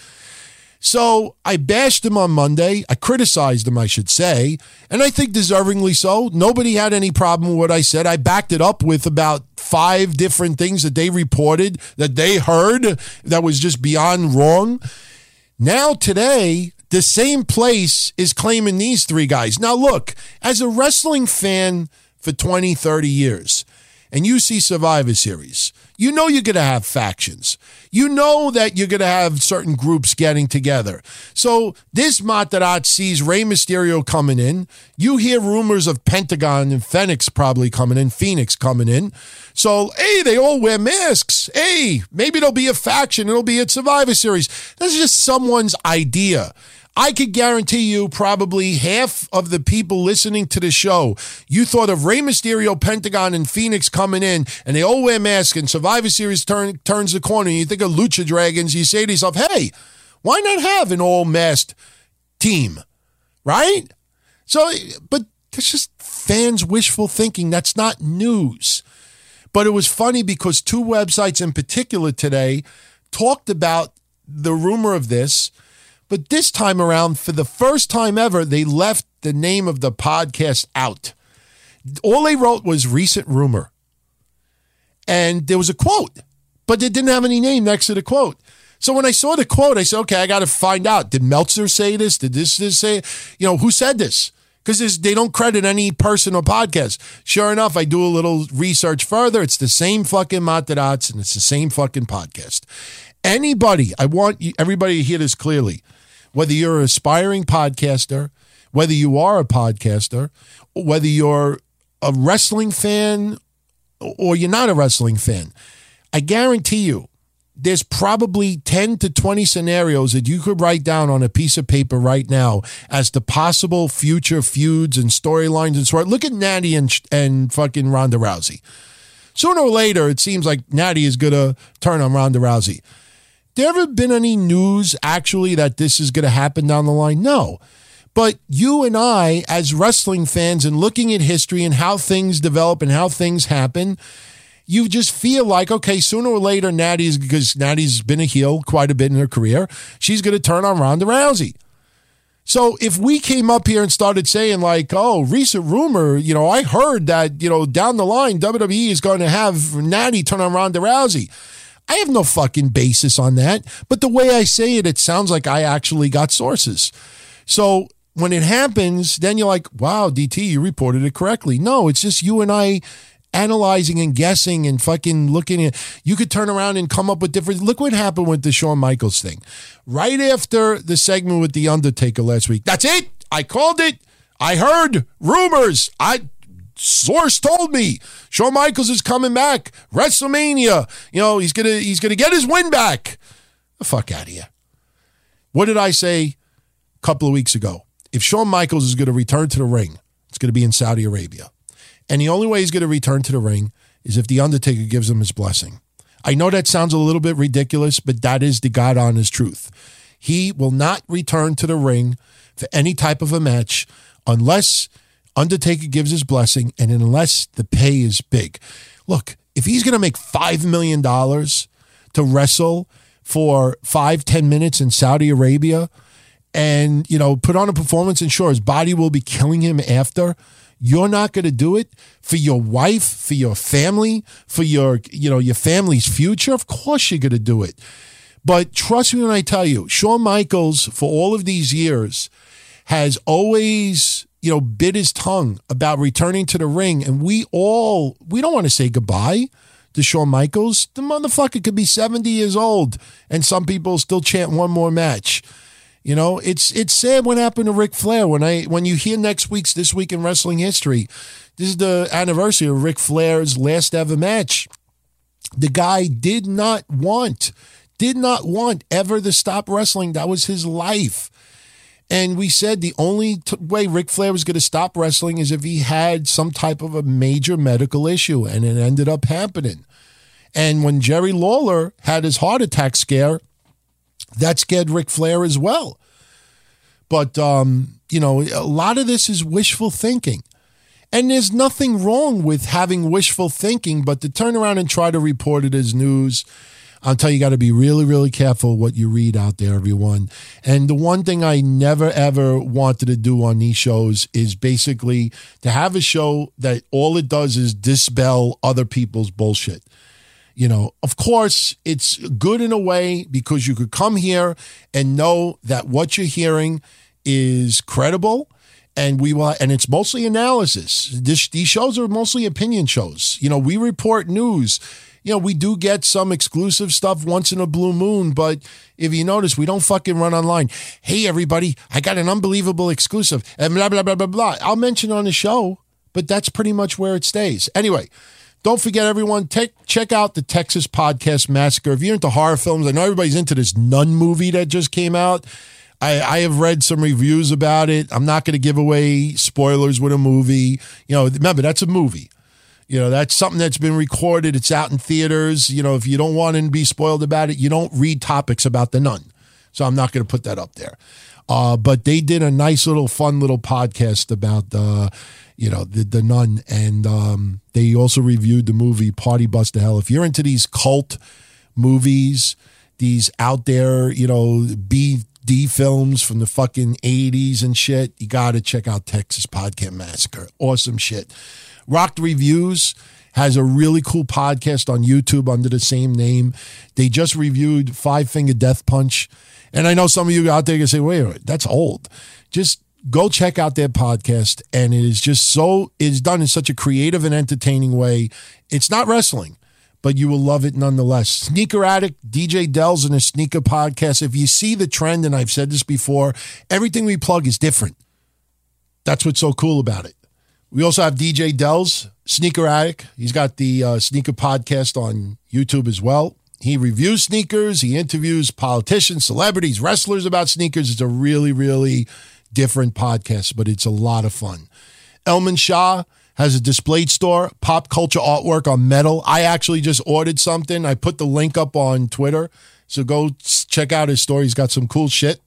So I bashed him on Monday. I criticized him, I should say, and I think deservingly so. Nobody had any problem with what I said. I backed it up with about 5 different things that they reported, that they heard, that was just beyond wrong. Now today, the same place is claiming these 3 guys. Now look, as a wrestling fan for 20, 30 years, and you see Survivor Series, you know you're going to have factions. You know that you're going to have certain groups getting together. So this Matarat sees Rey Mysterio coming in. You hear rumors of Pentagon and Phoenix probably coming in, Phoenix coming in. So, hey, they all wear masks. Hey, maybe there'll be a faction. It'll be at Survivor Series. That's just someone's idea. I could guarantee you probably half of the people listening to the show, you thought of Rey Mysterio, Pentagon, and Phoenix coming in, and they all wear masks, and Survivor Series turns the corner, and you think of Lucha Dragons, you say to yourself, hey, why not have an all-masked team, right? So, but that's just fans' wishful thinking. That's not news. But it was funny because two websites in particular today talked about the rumor of this, but this time around, for the first time ever, they left the name of the podcast out. All they wrote was recent rumor. And there was a quote, but they didn't have any name next to the quote. So when I saw the quote, I said, okay, I got to find out. Did Meltzer say this? Did this say it? Who said this? Because they don't credit any person or podcast. Sure enough, I do a little research further. It's the same fucking Matarats, and it's the same fucking podcast. Anybody, I want everybody to hear this clearly. Whether you're an aspiring podcaster, whether you are a podcaster, whether you're a wrestling fan or you're not a wrestling fan, I guarantee you there's probably 10 to 20 scenarios that you could write down on a piece of paper right now as to possible future feuds and storylines and so on. Look at Natty and fucking Ronda Rousey. Sooner or later, it seems like Natty is going to turn on Ronda Rousey. There ever been any news actually that this is going to happen down the line? No. But you and I, as wrestling fans and looking at history and how things develop and how things happen, you just feel like, okay, sooner or later, because Natty's been a heel quite a bit in her career, she's going to turn on Ronda Rousey. So if we came up here and started saying like, oh, recent rumor, I heard that, down the line, WWE is going to have Natty turn on Ronda Rousey. I have no fucking basis on that. But the way I say it, it sounds like I actually got sources. So when it happens, then you're like, wow, DT, you reported it correctly. No, it's just you and I analyzing and guessing and fucking looking at. You could turn around and come up with different. Look what happened with the Shawn Michaels thing. Right after the segment with The Undertaker last week. That's it. I called it. I heard rumors. Source told me Shawn Michaels is coming back. WrestleMania. He's gonna get his win back. The fuck out of here. What did I say a couple of weeks ago? If Shawn Michaels is going to return to the ring, it's going to be in Saudi Arabia. And the only way he's going to return to the ring is if The Undertaker gives him his blessing. I know that sounds a little bit ridiculous, but that is the God honest truth. He will not return to the ring for any type of a match unless Undertaker gives his blessing and unless the pay is big. Look, if he's going to make $5 million to wrestle for 5-10 minutes in Saudi Arabia and, put on a performance and sure, his body will be killing him after, you're not going to do it for your wife, for your family, for your family's future? Of course you're going to do it. But trust me when I tell you, Shawn Michaels, for all of these years, has always, bit his tongue about returning to the ring. And we don't want to say goodbye to Shawn Michaels. The motherfucker could be 70 years old and some people still chant one more match. It's sad what happened to Ric Flair. When you hear This Week in Wrestling History, this is the anniversary of Ric Flair's last ever match. The guy did not want ever to stop wrestling. That was his life. And we said the only way Ric Flair was going to stop wrestling is if he had some type of a major medical issue, and it ended up happening. And when Jerry Lawler had his heart attack scare, that scared Ric Flair as well. But, a lot of this is wishful thinking. And there's nothing wrong with having wishful thinking, but to turn around and try to report it as news, I'll tell you, you got to be really, really careful what you read out there, everyone. And the one thing I never, ever wanted to do on these shows is basically to have a show that all it does is dispel other people's bullshit. Of course, it's good in a way because you could come here and know that what you're hearing is credible, and it's mostly analysis. These shows are mostly opinion shows. We report news. We do get some exclusive stuff once in a blue moon, but if you notice, we don't fucking run online. Hey, everybody, I got an unbelievable exclusive, and blah, blah, blah, blah, blah. I'll mention on the show, but that's pretty much where it stays. Anyway, don't forget, everyone, check out the Texas Podcast Massacre. If you're into horror films, I know everybody's into this Nun movie that just came out. I have read some reviews about it. I'm not going to give away spoilers with a movie. Remember, that's a movie. That's something that's been recorded. It's out in theaters. If you don't want to be spoiled about it, you don't read topics about The Nun. So I'm not going to put that up there. But they did a nice fun little podcast about the Nun. And they also reviewed the movie Party Bus to Hell. If you're into these cult movies, these out there, B.D. films from the fucking 80s and shit, you got to check out Texas Podcast Massacre. Awesome shit. Rocked Reviews has a really cool podcast on YouTube under the same name. They just reviewed Five Finger Death Punch. And I know some of you out there can say, wait, that's old. Just go check out their podcast. And it is just it's done in such a creative and entertaining way. It's not wrestling, but you will love it nonetheless. Sneaker Addict, DJ Dells and a sneaker podcast. If you see the trend, and I've said this before, everything we plug is different. That's what's so cool about it. We also have DJ Dells, Sneaker Addict. He's got the sneaker podcast on YouTube as well. He reviews sneakers. He interviews politicians, celebrities, wrestlers about sneakers. It's a really, really different podcast, but it's a lot of fun. Elman Shah has a displayed store, pop culture artwork on metal. I actually just ordered something. I put the link up on Twitter, so go check out his store. He's got some cool shit.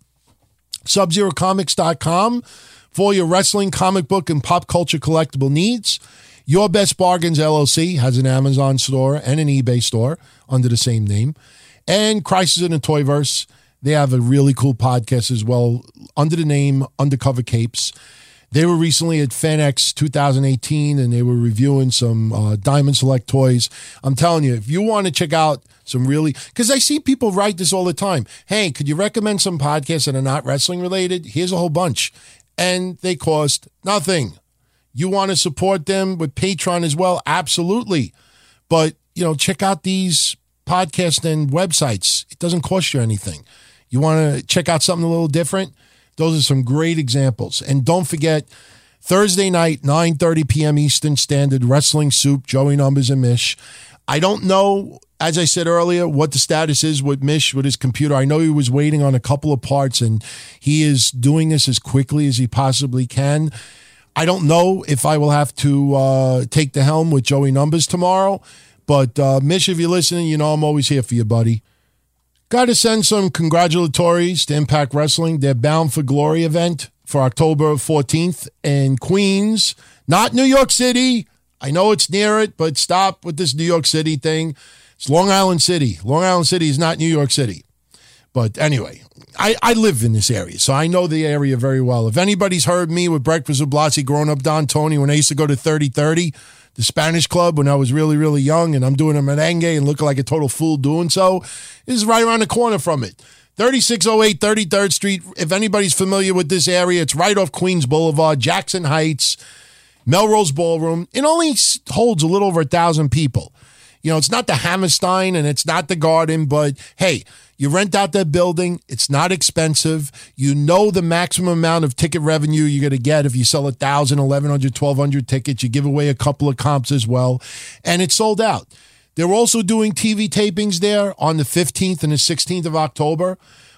SubZeroComics.com for your wrestling, comic book, and pop culture collectible needs. Your Best Bargains LLC has an Amazon store and an eBay store under the same name. And Crisis in the Toyverse, they have a really cool podcast as well under the name Undercover Capes. They were recently at FanX 2018 and they were reviewing some Diamond Select toys. I'm telling you, if you want to check out some really, because I see people write this all the time. Hey, could you recommend some podcasts that are not wrestling related? Here's a whole bunch. And they cost nothing. You want to support them with Patreon as well? Absolutely. But, check out these podcasts and websites. It doesn't cost you anything. You want to check out something a little different? Those are some great examples. And don't forget, Thursday night, 9:30 p.m. Eastern Standard, Wrestling Soup, Joey Numbers and Mish. I don't know, as I said earlier, what the status is with Mish, with his computer. I know he was waiting on a couple of parts, and he is doing this as quickly as he possibly can. I don't know if I will have to take the helm with Joey Numbers tomorrow, but Mish, if you're listening, I'm always here for you, buddy. Got to send some congratulatories to Impact Wrestling, their Bound for Glory event for October 14th in Queens, not New York City. I know it's near it, but stop with this New York City thing. It's Long Island City. Long Island City is not New York City. But anyway, I live in this area, so I know the area very well. If anybody's heard me with Breakfast with Blassie growing up, Don Tony, when I used to go to 3030, the Spanish club, when I was really, really young, and I'm doing a merengue and looking like a total fool doing so, this is right around the corner from it. 3608 33rd Street. If anybody's familiar with this area, it's right off Queens Boulevard, Jackson Heights, Melrose Ballroom. It only holds a little over 1,000 people. It's not the Hammerstein and it's not the Garden, but hey, you rent out that building. It's not expensive. The maximum amount of ticket revenue you're going to get if you sell 1,000, 1,100, 1,200 tickets. You give away a couple of comps as well, and it's sold out. They're also doing TV tapings there on the 15th and the 16th of October.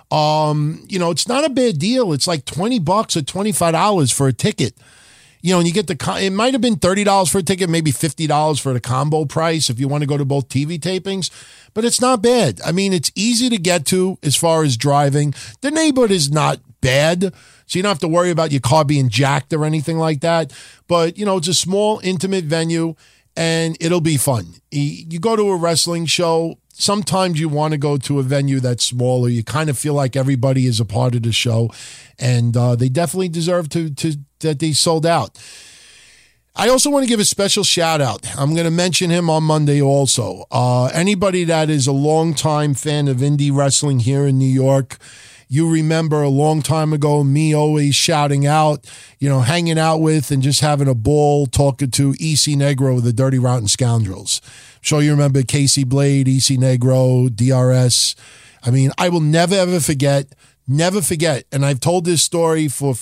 It's not a bad deal. It's like $20 or $25 for a ticket. And you get it might have been $30 for a ticket, maybe $50 for the combo price if you want to go to both TV tapings, but it's not bad. I mean, it's easy to get to as far as driving. The neighborhood is not bad, so you don't have to worry about your car being jacked or anything like that. But, it's a small, intimate venue, and it'll be fun. You go to a wrestling show, sometimes you want to go to a venue that's smaller. You kind of feel like everybody is a part of the show, and they definitely deserve to that they sold out. I also want to give a special shout out. I'm going to mention him on Monday also. Anybody that is a longtime fan of indie wrestling here in New York, you remember a long time ago me always shouting out, hanging out with and just having a ball talking to EC Negro, the Dirty Rotten Scoundrels. I'm sure you remember Casey Blade, EC Negro, DRS. I mean, I will never, ever forget. Never forget, and I've told this story for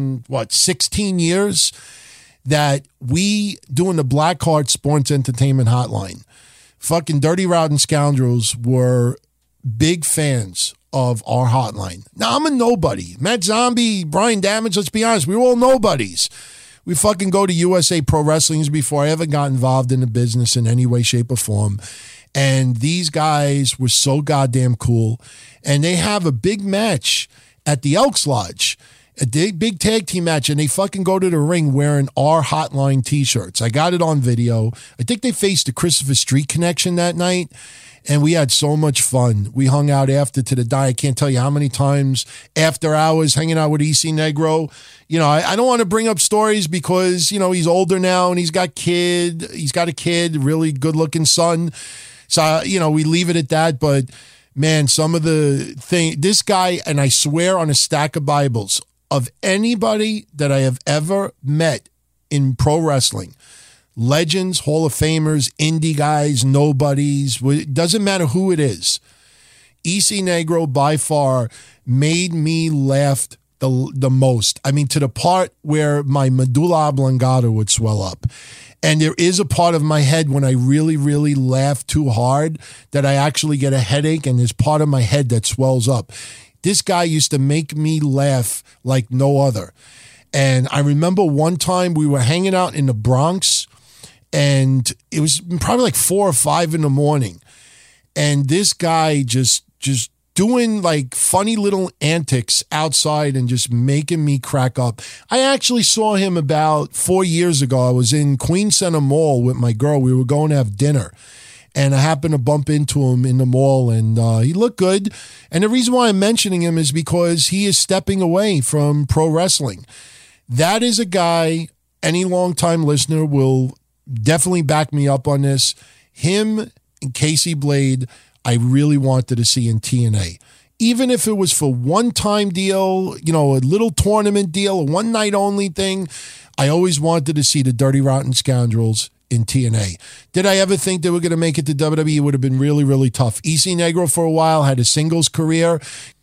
16 years, that we, doing the Blackheart Sports Entertainment Hotline, fucking Dirty Rotten Scoundrels were big fans of our hotline. Now, I'm a nobody. Matt Zombie, Brian Damage, let's be honest, we were all nobodies. We fucking go to USA Pro Wrestlings before I ever got involved in the business in any way, shape, or form. And these guys were so goddamn cool. And they have a big match at the Elks Lodge, a big tag team match, and they fucking go to the ring wearing our hotline t-shirts. I got it on video. I think they faced the Christopher Street Connection that night, and we had so much fun. We hung out after to the die. I can't tell you how many times after hours hanging out with EC Negro. You know, I don't want to bring up stories because, you know, he's older now and he's got a kid, really good-looking son. So, you know, we leave it at that, but man, some of the thing, this guy, and I swear on a stack of Bibles, of anybody that I have ever met in pro wrestling, legends, Hall of Famers, indie guys, nobodies, it doesn't matter who it is. EC Negro by far made me laugh the most. I mean, to the part where my medulla oblongata would swell up. And there is a part of my head when I really, really laugh too hard that I actually get a headache, and there's part of my head that swells up. This guy used to make me laugh like no other. And I remember one time we were hanging out in the Bronx, and it was probably like 4 or 5 in the morning. And this guy just doing like funny little antics outside and just making me crack up. I actually saw him about 4 years ago. I was in Queens Center Mall with my girl. We were going to have dinner. And I happened to bump into him in the mall, and he looked good. And the reason why I'm mentioning him is because he is stepping away from pro wrestling. That is a guy, any longtime listener will definitely back me up on this. Him and Casey Blade, I really wanted to see in TNA. Even if it was for one-time deal, you know, a little tournament deal, a one-night only thing, I always wanted to see the Dirty Rotten Scoundrels in TNA. Did I ever think they were going to make it to WWE? It would have been really, really tough. EC Negro for a while had a singles career.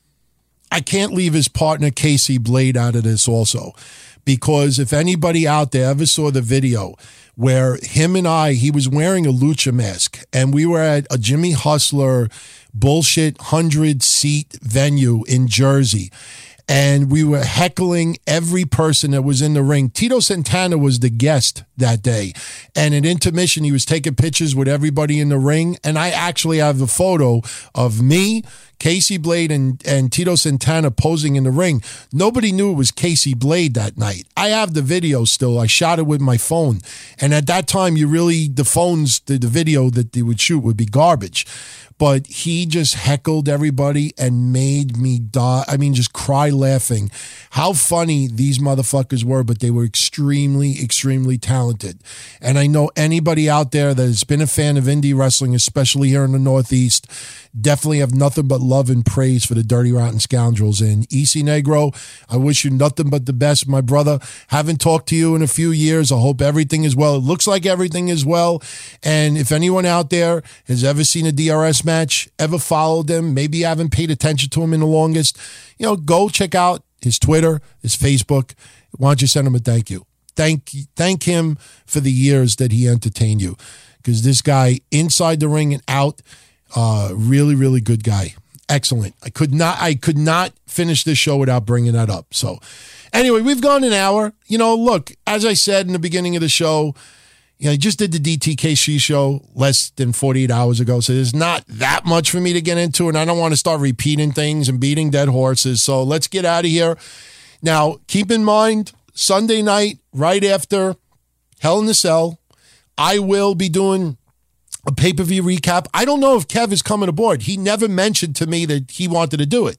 I can't leave his partner Casey Blade out of this also, because if anybody out there ever saw the video where him and he was wearing a lucha mask, and we were at a Jimmy Hustler bullshit 100-seat venue in Jersey, and we were heckling every person that was in the ring. Tito Santana was the guest that day. And at intermission, he was taking pictures with everybody in the ring. And I actually have a photo of me, Casey Blade, and Tito Santana posing in the ring. Nobody knew it was Casey Blade that night. I have the video still. I shot it with my phone. And at that time, the phones, the video that they would shoot would be garbage. But he just heckled everybody and made me die. I mean, just cry laughing. How funny these motherfuckers were, but they were extremely, extremely talented. And I know anybody out there that has been a fan of indie wrestling, especially here in the Northeast, definitely have nothing but love and praise for the Dirty Rotten Scoundrels. And EC Negro, I wish you nothing but the best, my brother. Haven't talked to you in a few years. I hope everything is well. It looks like everything is well. And if anyone out there has ever seen a DRS match, ever followed him, maybe you haven't paid attention to him in the longest, you know, go check out his Twitter, his Facebook. Why don't you send him a thank you? Thank him for the years that he entertained you, because this guy inside the ring and out, really, really good guy. Excellent. I could not finish this show without bringing that up. So anyway, we've gone an hour. You know, look, as I said in the beginning of the show, you know, I just did the DTKC show less than 48 hours ago, so there's not that much for me to get into, and I don't want to start repeating things and beating dead horses, so let's get out of here. Now, keep in mind, Sunday night, right after Hell in a Cell, I will be doing a pay-per-view recap. I don't know if Kev is coming aboard. He never mentioned to me that he wanted to do it.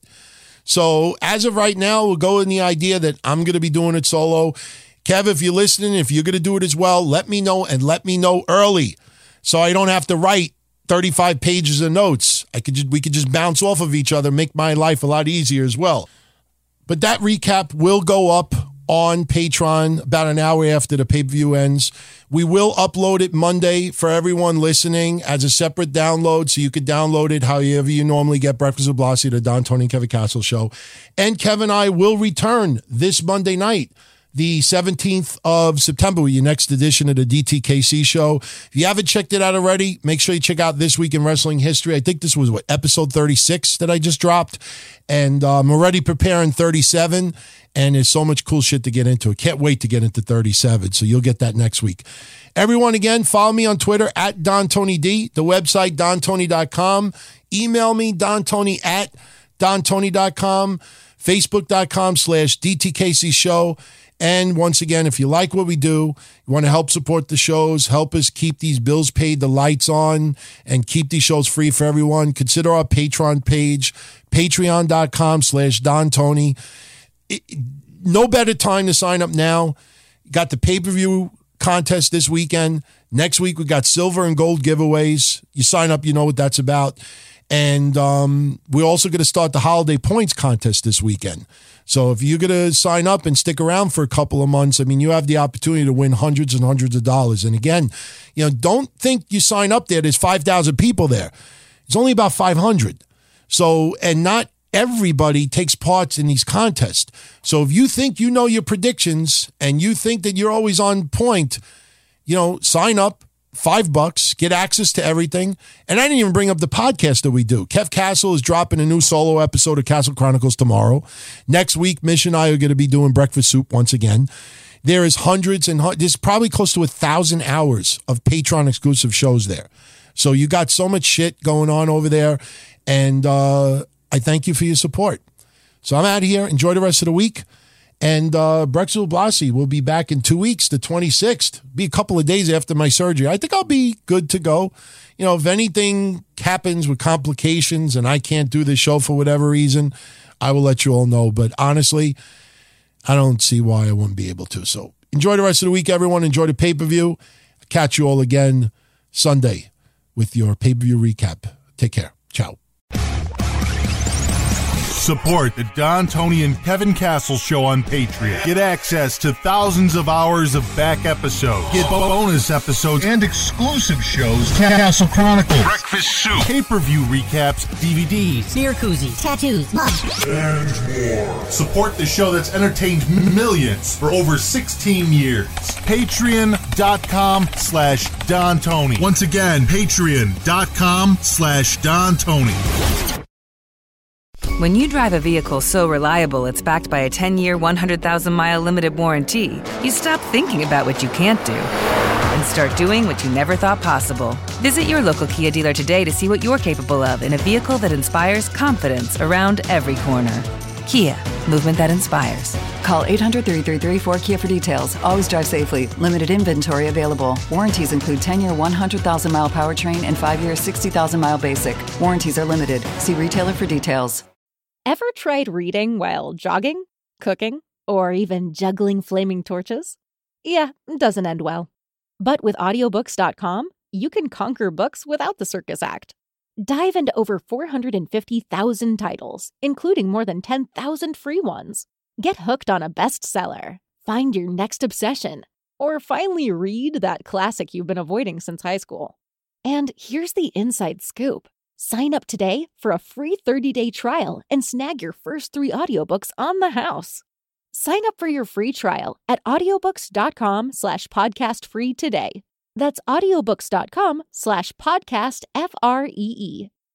So as of right now, we'll go in the idea that I'm going to be doing it solo. Kev, if you're listening, if you're going to do it as well, let me know, and let me know early so I don't have to write 35 pages of notes. We could just bounce off of each other, make my life a lot easier as well. But that recap will go up on Patreon about an hour after the pay-per-view ends. We will upload it Monday for everyone listening as a separate download, so you could download it however you normally get Breakfast with Blassie, the Don, Tony, and Kevin Castle show. And Kevin and I will return this Monday night the 17th of September with your next edition of the DTKC show. If you haven't checked it out already, make sure you check out This Week in Wrestling History. I think this was, episode 36 that I just dropped. And I'm already preparing 37, and there's so much cool shit to get into. I can't wait to get into 37, so you'll get that next week. Everyone, again, follow me on Twitter at DonTonyD, the website, DonTony.com. Email me, DonTony@DonTony.com, Facebook.com/DTKC show. And once again, if you like what we do, you want to help support the shows, help us keep these bills paid, the lights on, and keep these shows free for everyone, consider our Patreon page, patreon.com/DonTony. No better time to sign up now. Got the pay-per-view contest this weekend. Next week, we got silver and gold giveaways. You sign up, you know what that's about. And we're also going to start the holiday points contest this weekend. So if you're going to sign up and stick around for a couple of months, I mean, you have the opportunity to win hundreds and hundreds of dollars. And again, don't think you sign up there's 5,000 people there. It's only about 500. So, and not everybody takes part in these contests. So if you think you know your predictions and you think that you're always on point, sign up. $5, get access to everything. And I didn't even bring up the podcast that we do. Kev Castle is dropping a new solo episode of Castle Chronicles tomorrow. Next week, Mish and I are going to be doing Breakfast Soup once again. There is there's probably close to 1,000 hours of Patreon exclusive shows there. So you got so much shit going on over there. And I thank you for your support. So I'm out of here. Enjoy the rest of the week. And Brex Blasi will be back in 2 weeks, the 26th. Be a couple of days after my surgery. I think I'll be good to go. If anything happens with complications and I can't do this show for whatever reason, I will let you all know. But honestly, I don't see why I wouldn't be able to. So enjoy the rest of the week, everyone. Enjoy the pay-per-view. Catch you all again Sunday with your pay-per-view recap. Take care. Ciao. Support the Don, Tony, and Kevin Castle show on Patreon. Get access to thousands of hours of back episodes. Get bonus episodes and exclusive shows. Castle Chronicles, Breakfast Soup, pay-per-view recaps, DVDs, beer koozies, tattoos, mugs, and more. Support the show that's entertained millions for over 16 years. Patreon.com/Don Tony. Once again, Patreon.com/Don Tony. When you drive a vehicle so reliable it's backed by a 10-year, 100,000-mile limited warranty, you stop thinking about what you can't do and start doing what you never thought possible. Visit your local Kia dealer today to see what you're capable of in a vehicle that inspires confidence around every corner. Kia, movement that inspires. Call 800-333-4KIA for details. Always drive safely. Limited inventory available. Warranties include 10-year, 100,000-mile powertrain and 5-year, 60,000-mile basic. Warranties are limited. See retailer for details. Ever tried reading while jogging, cooking, or even juggling flaming torches? Yeah, it doesn't end well. But with audiobooks.com, you can conquer books without the circus act. Dive into over 450,000 titles, including more than 10,000 free ones. Get hooked on a bestseller, find your next obsession, or finally read that classic you've been avoiding since high school. And here's the inside scoop. Sign up today for a free 30-day trial and snag your first 3 audiobooks on the house. Sign up for your free trial at audiobooks.com/podcast free today. That's audiobooks.com/podcast FREE.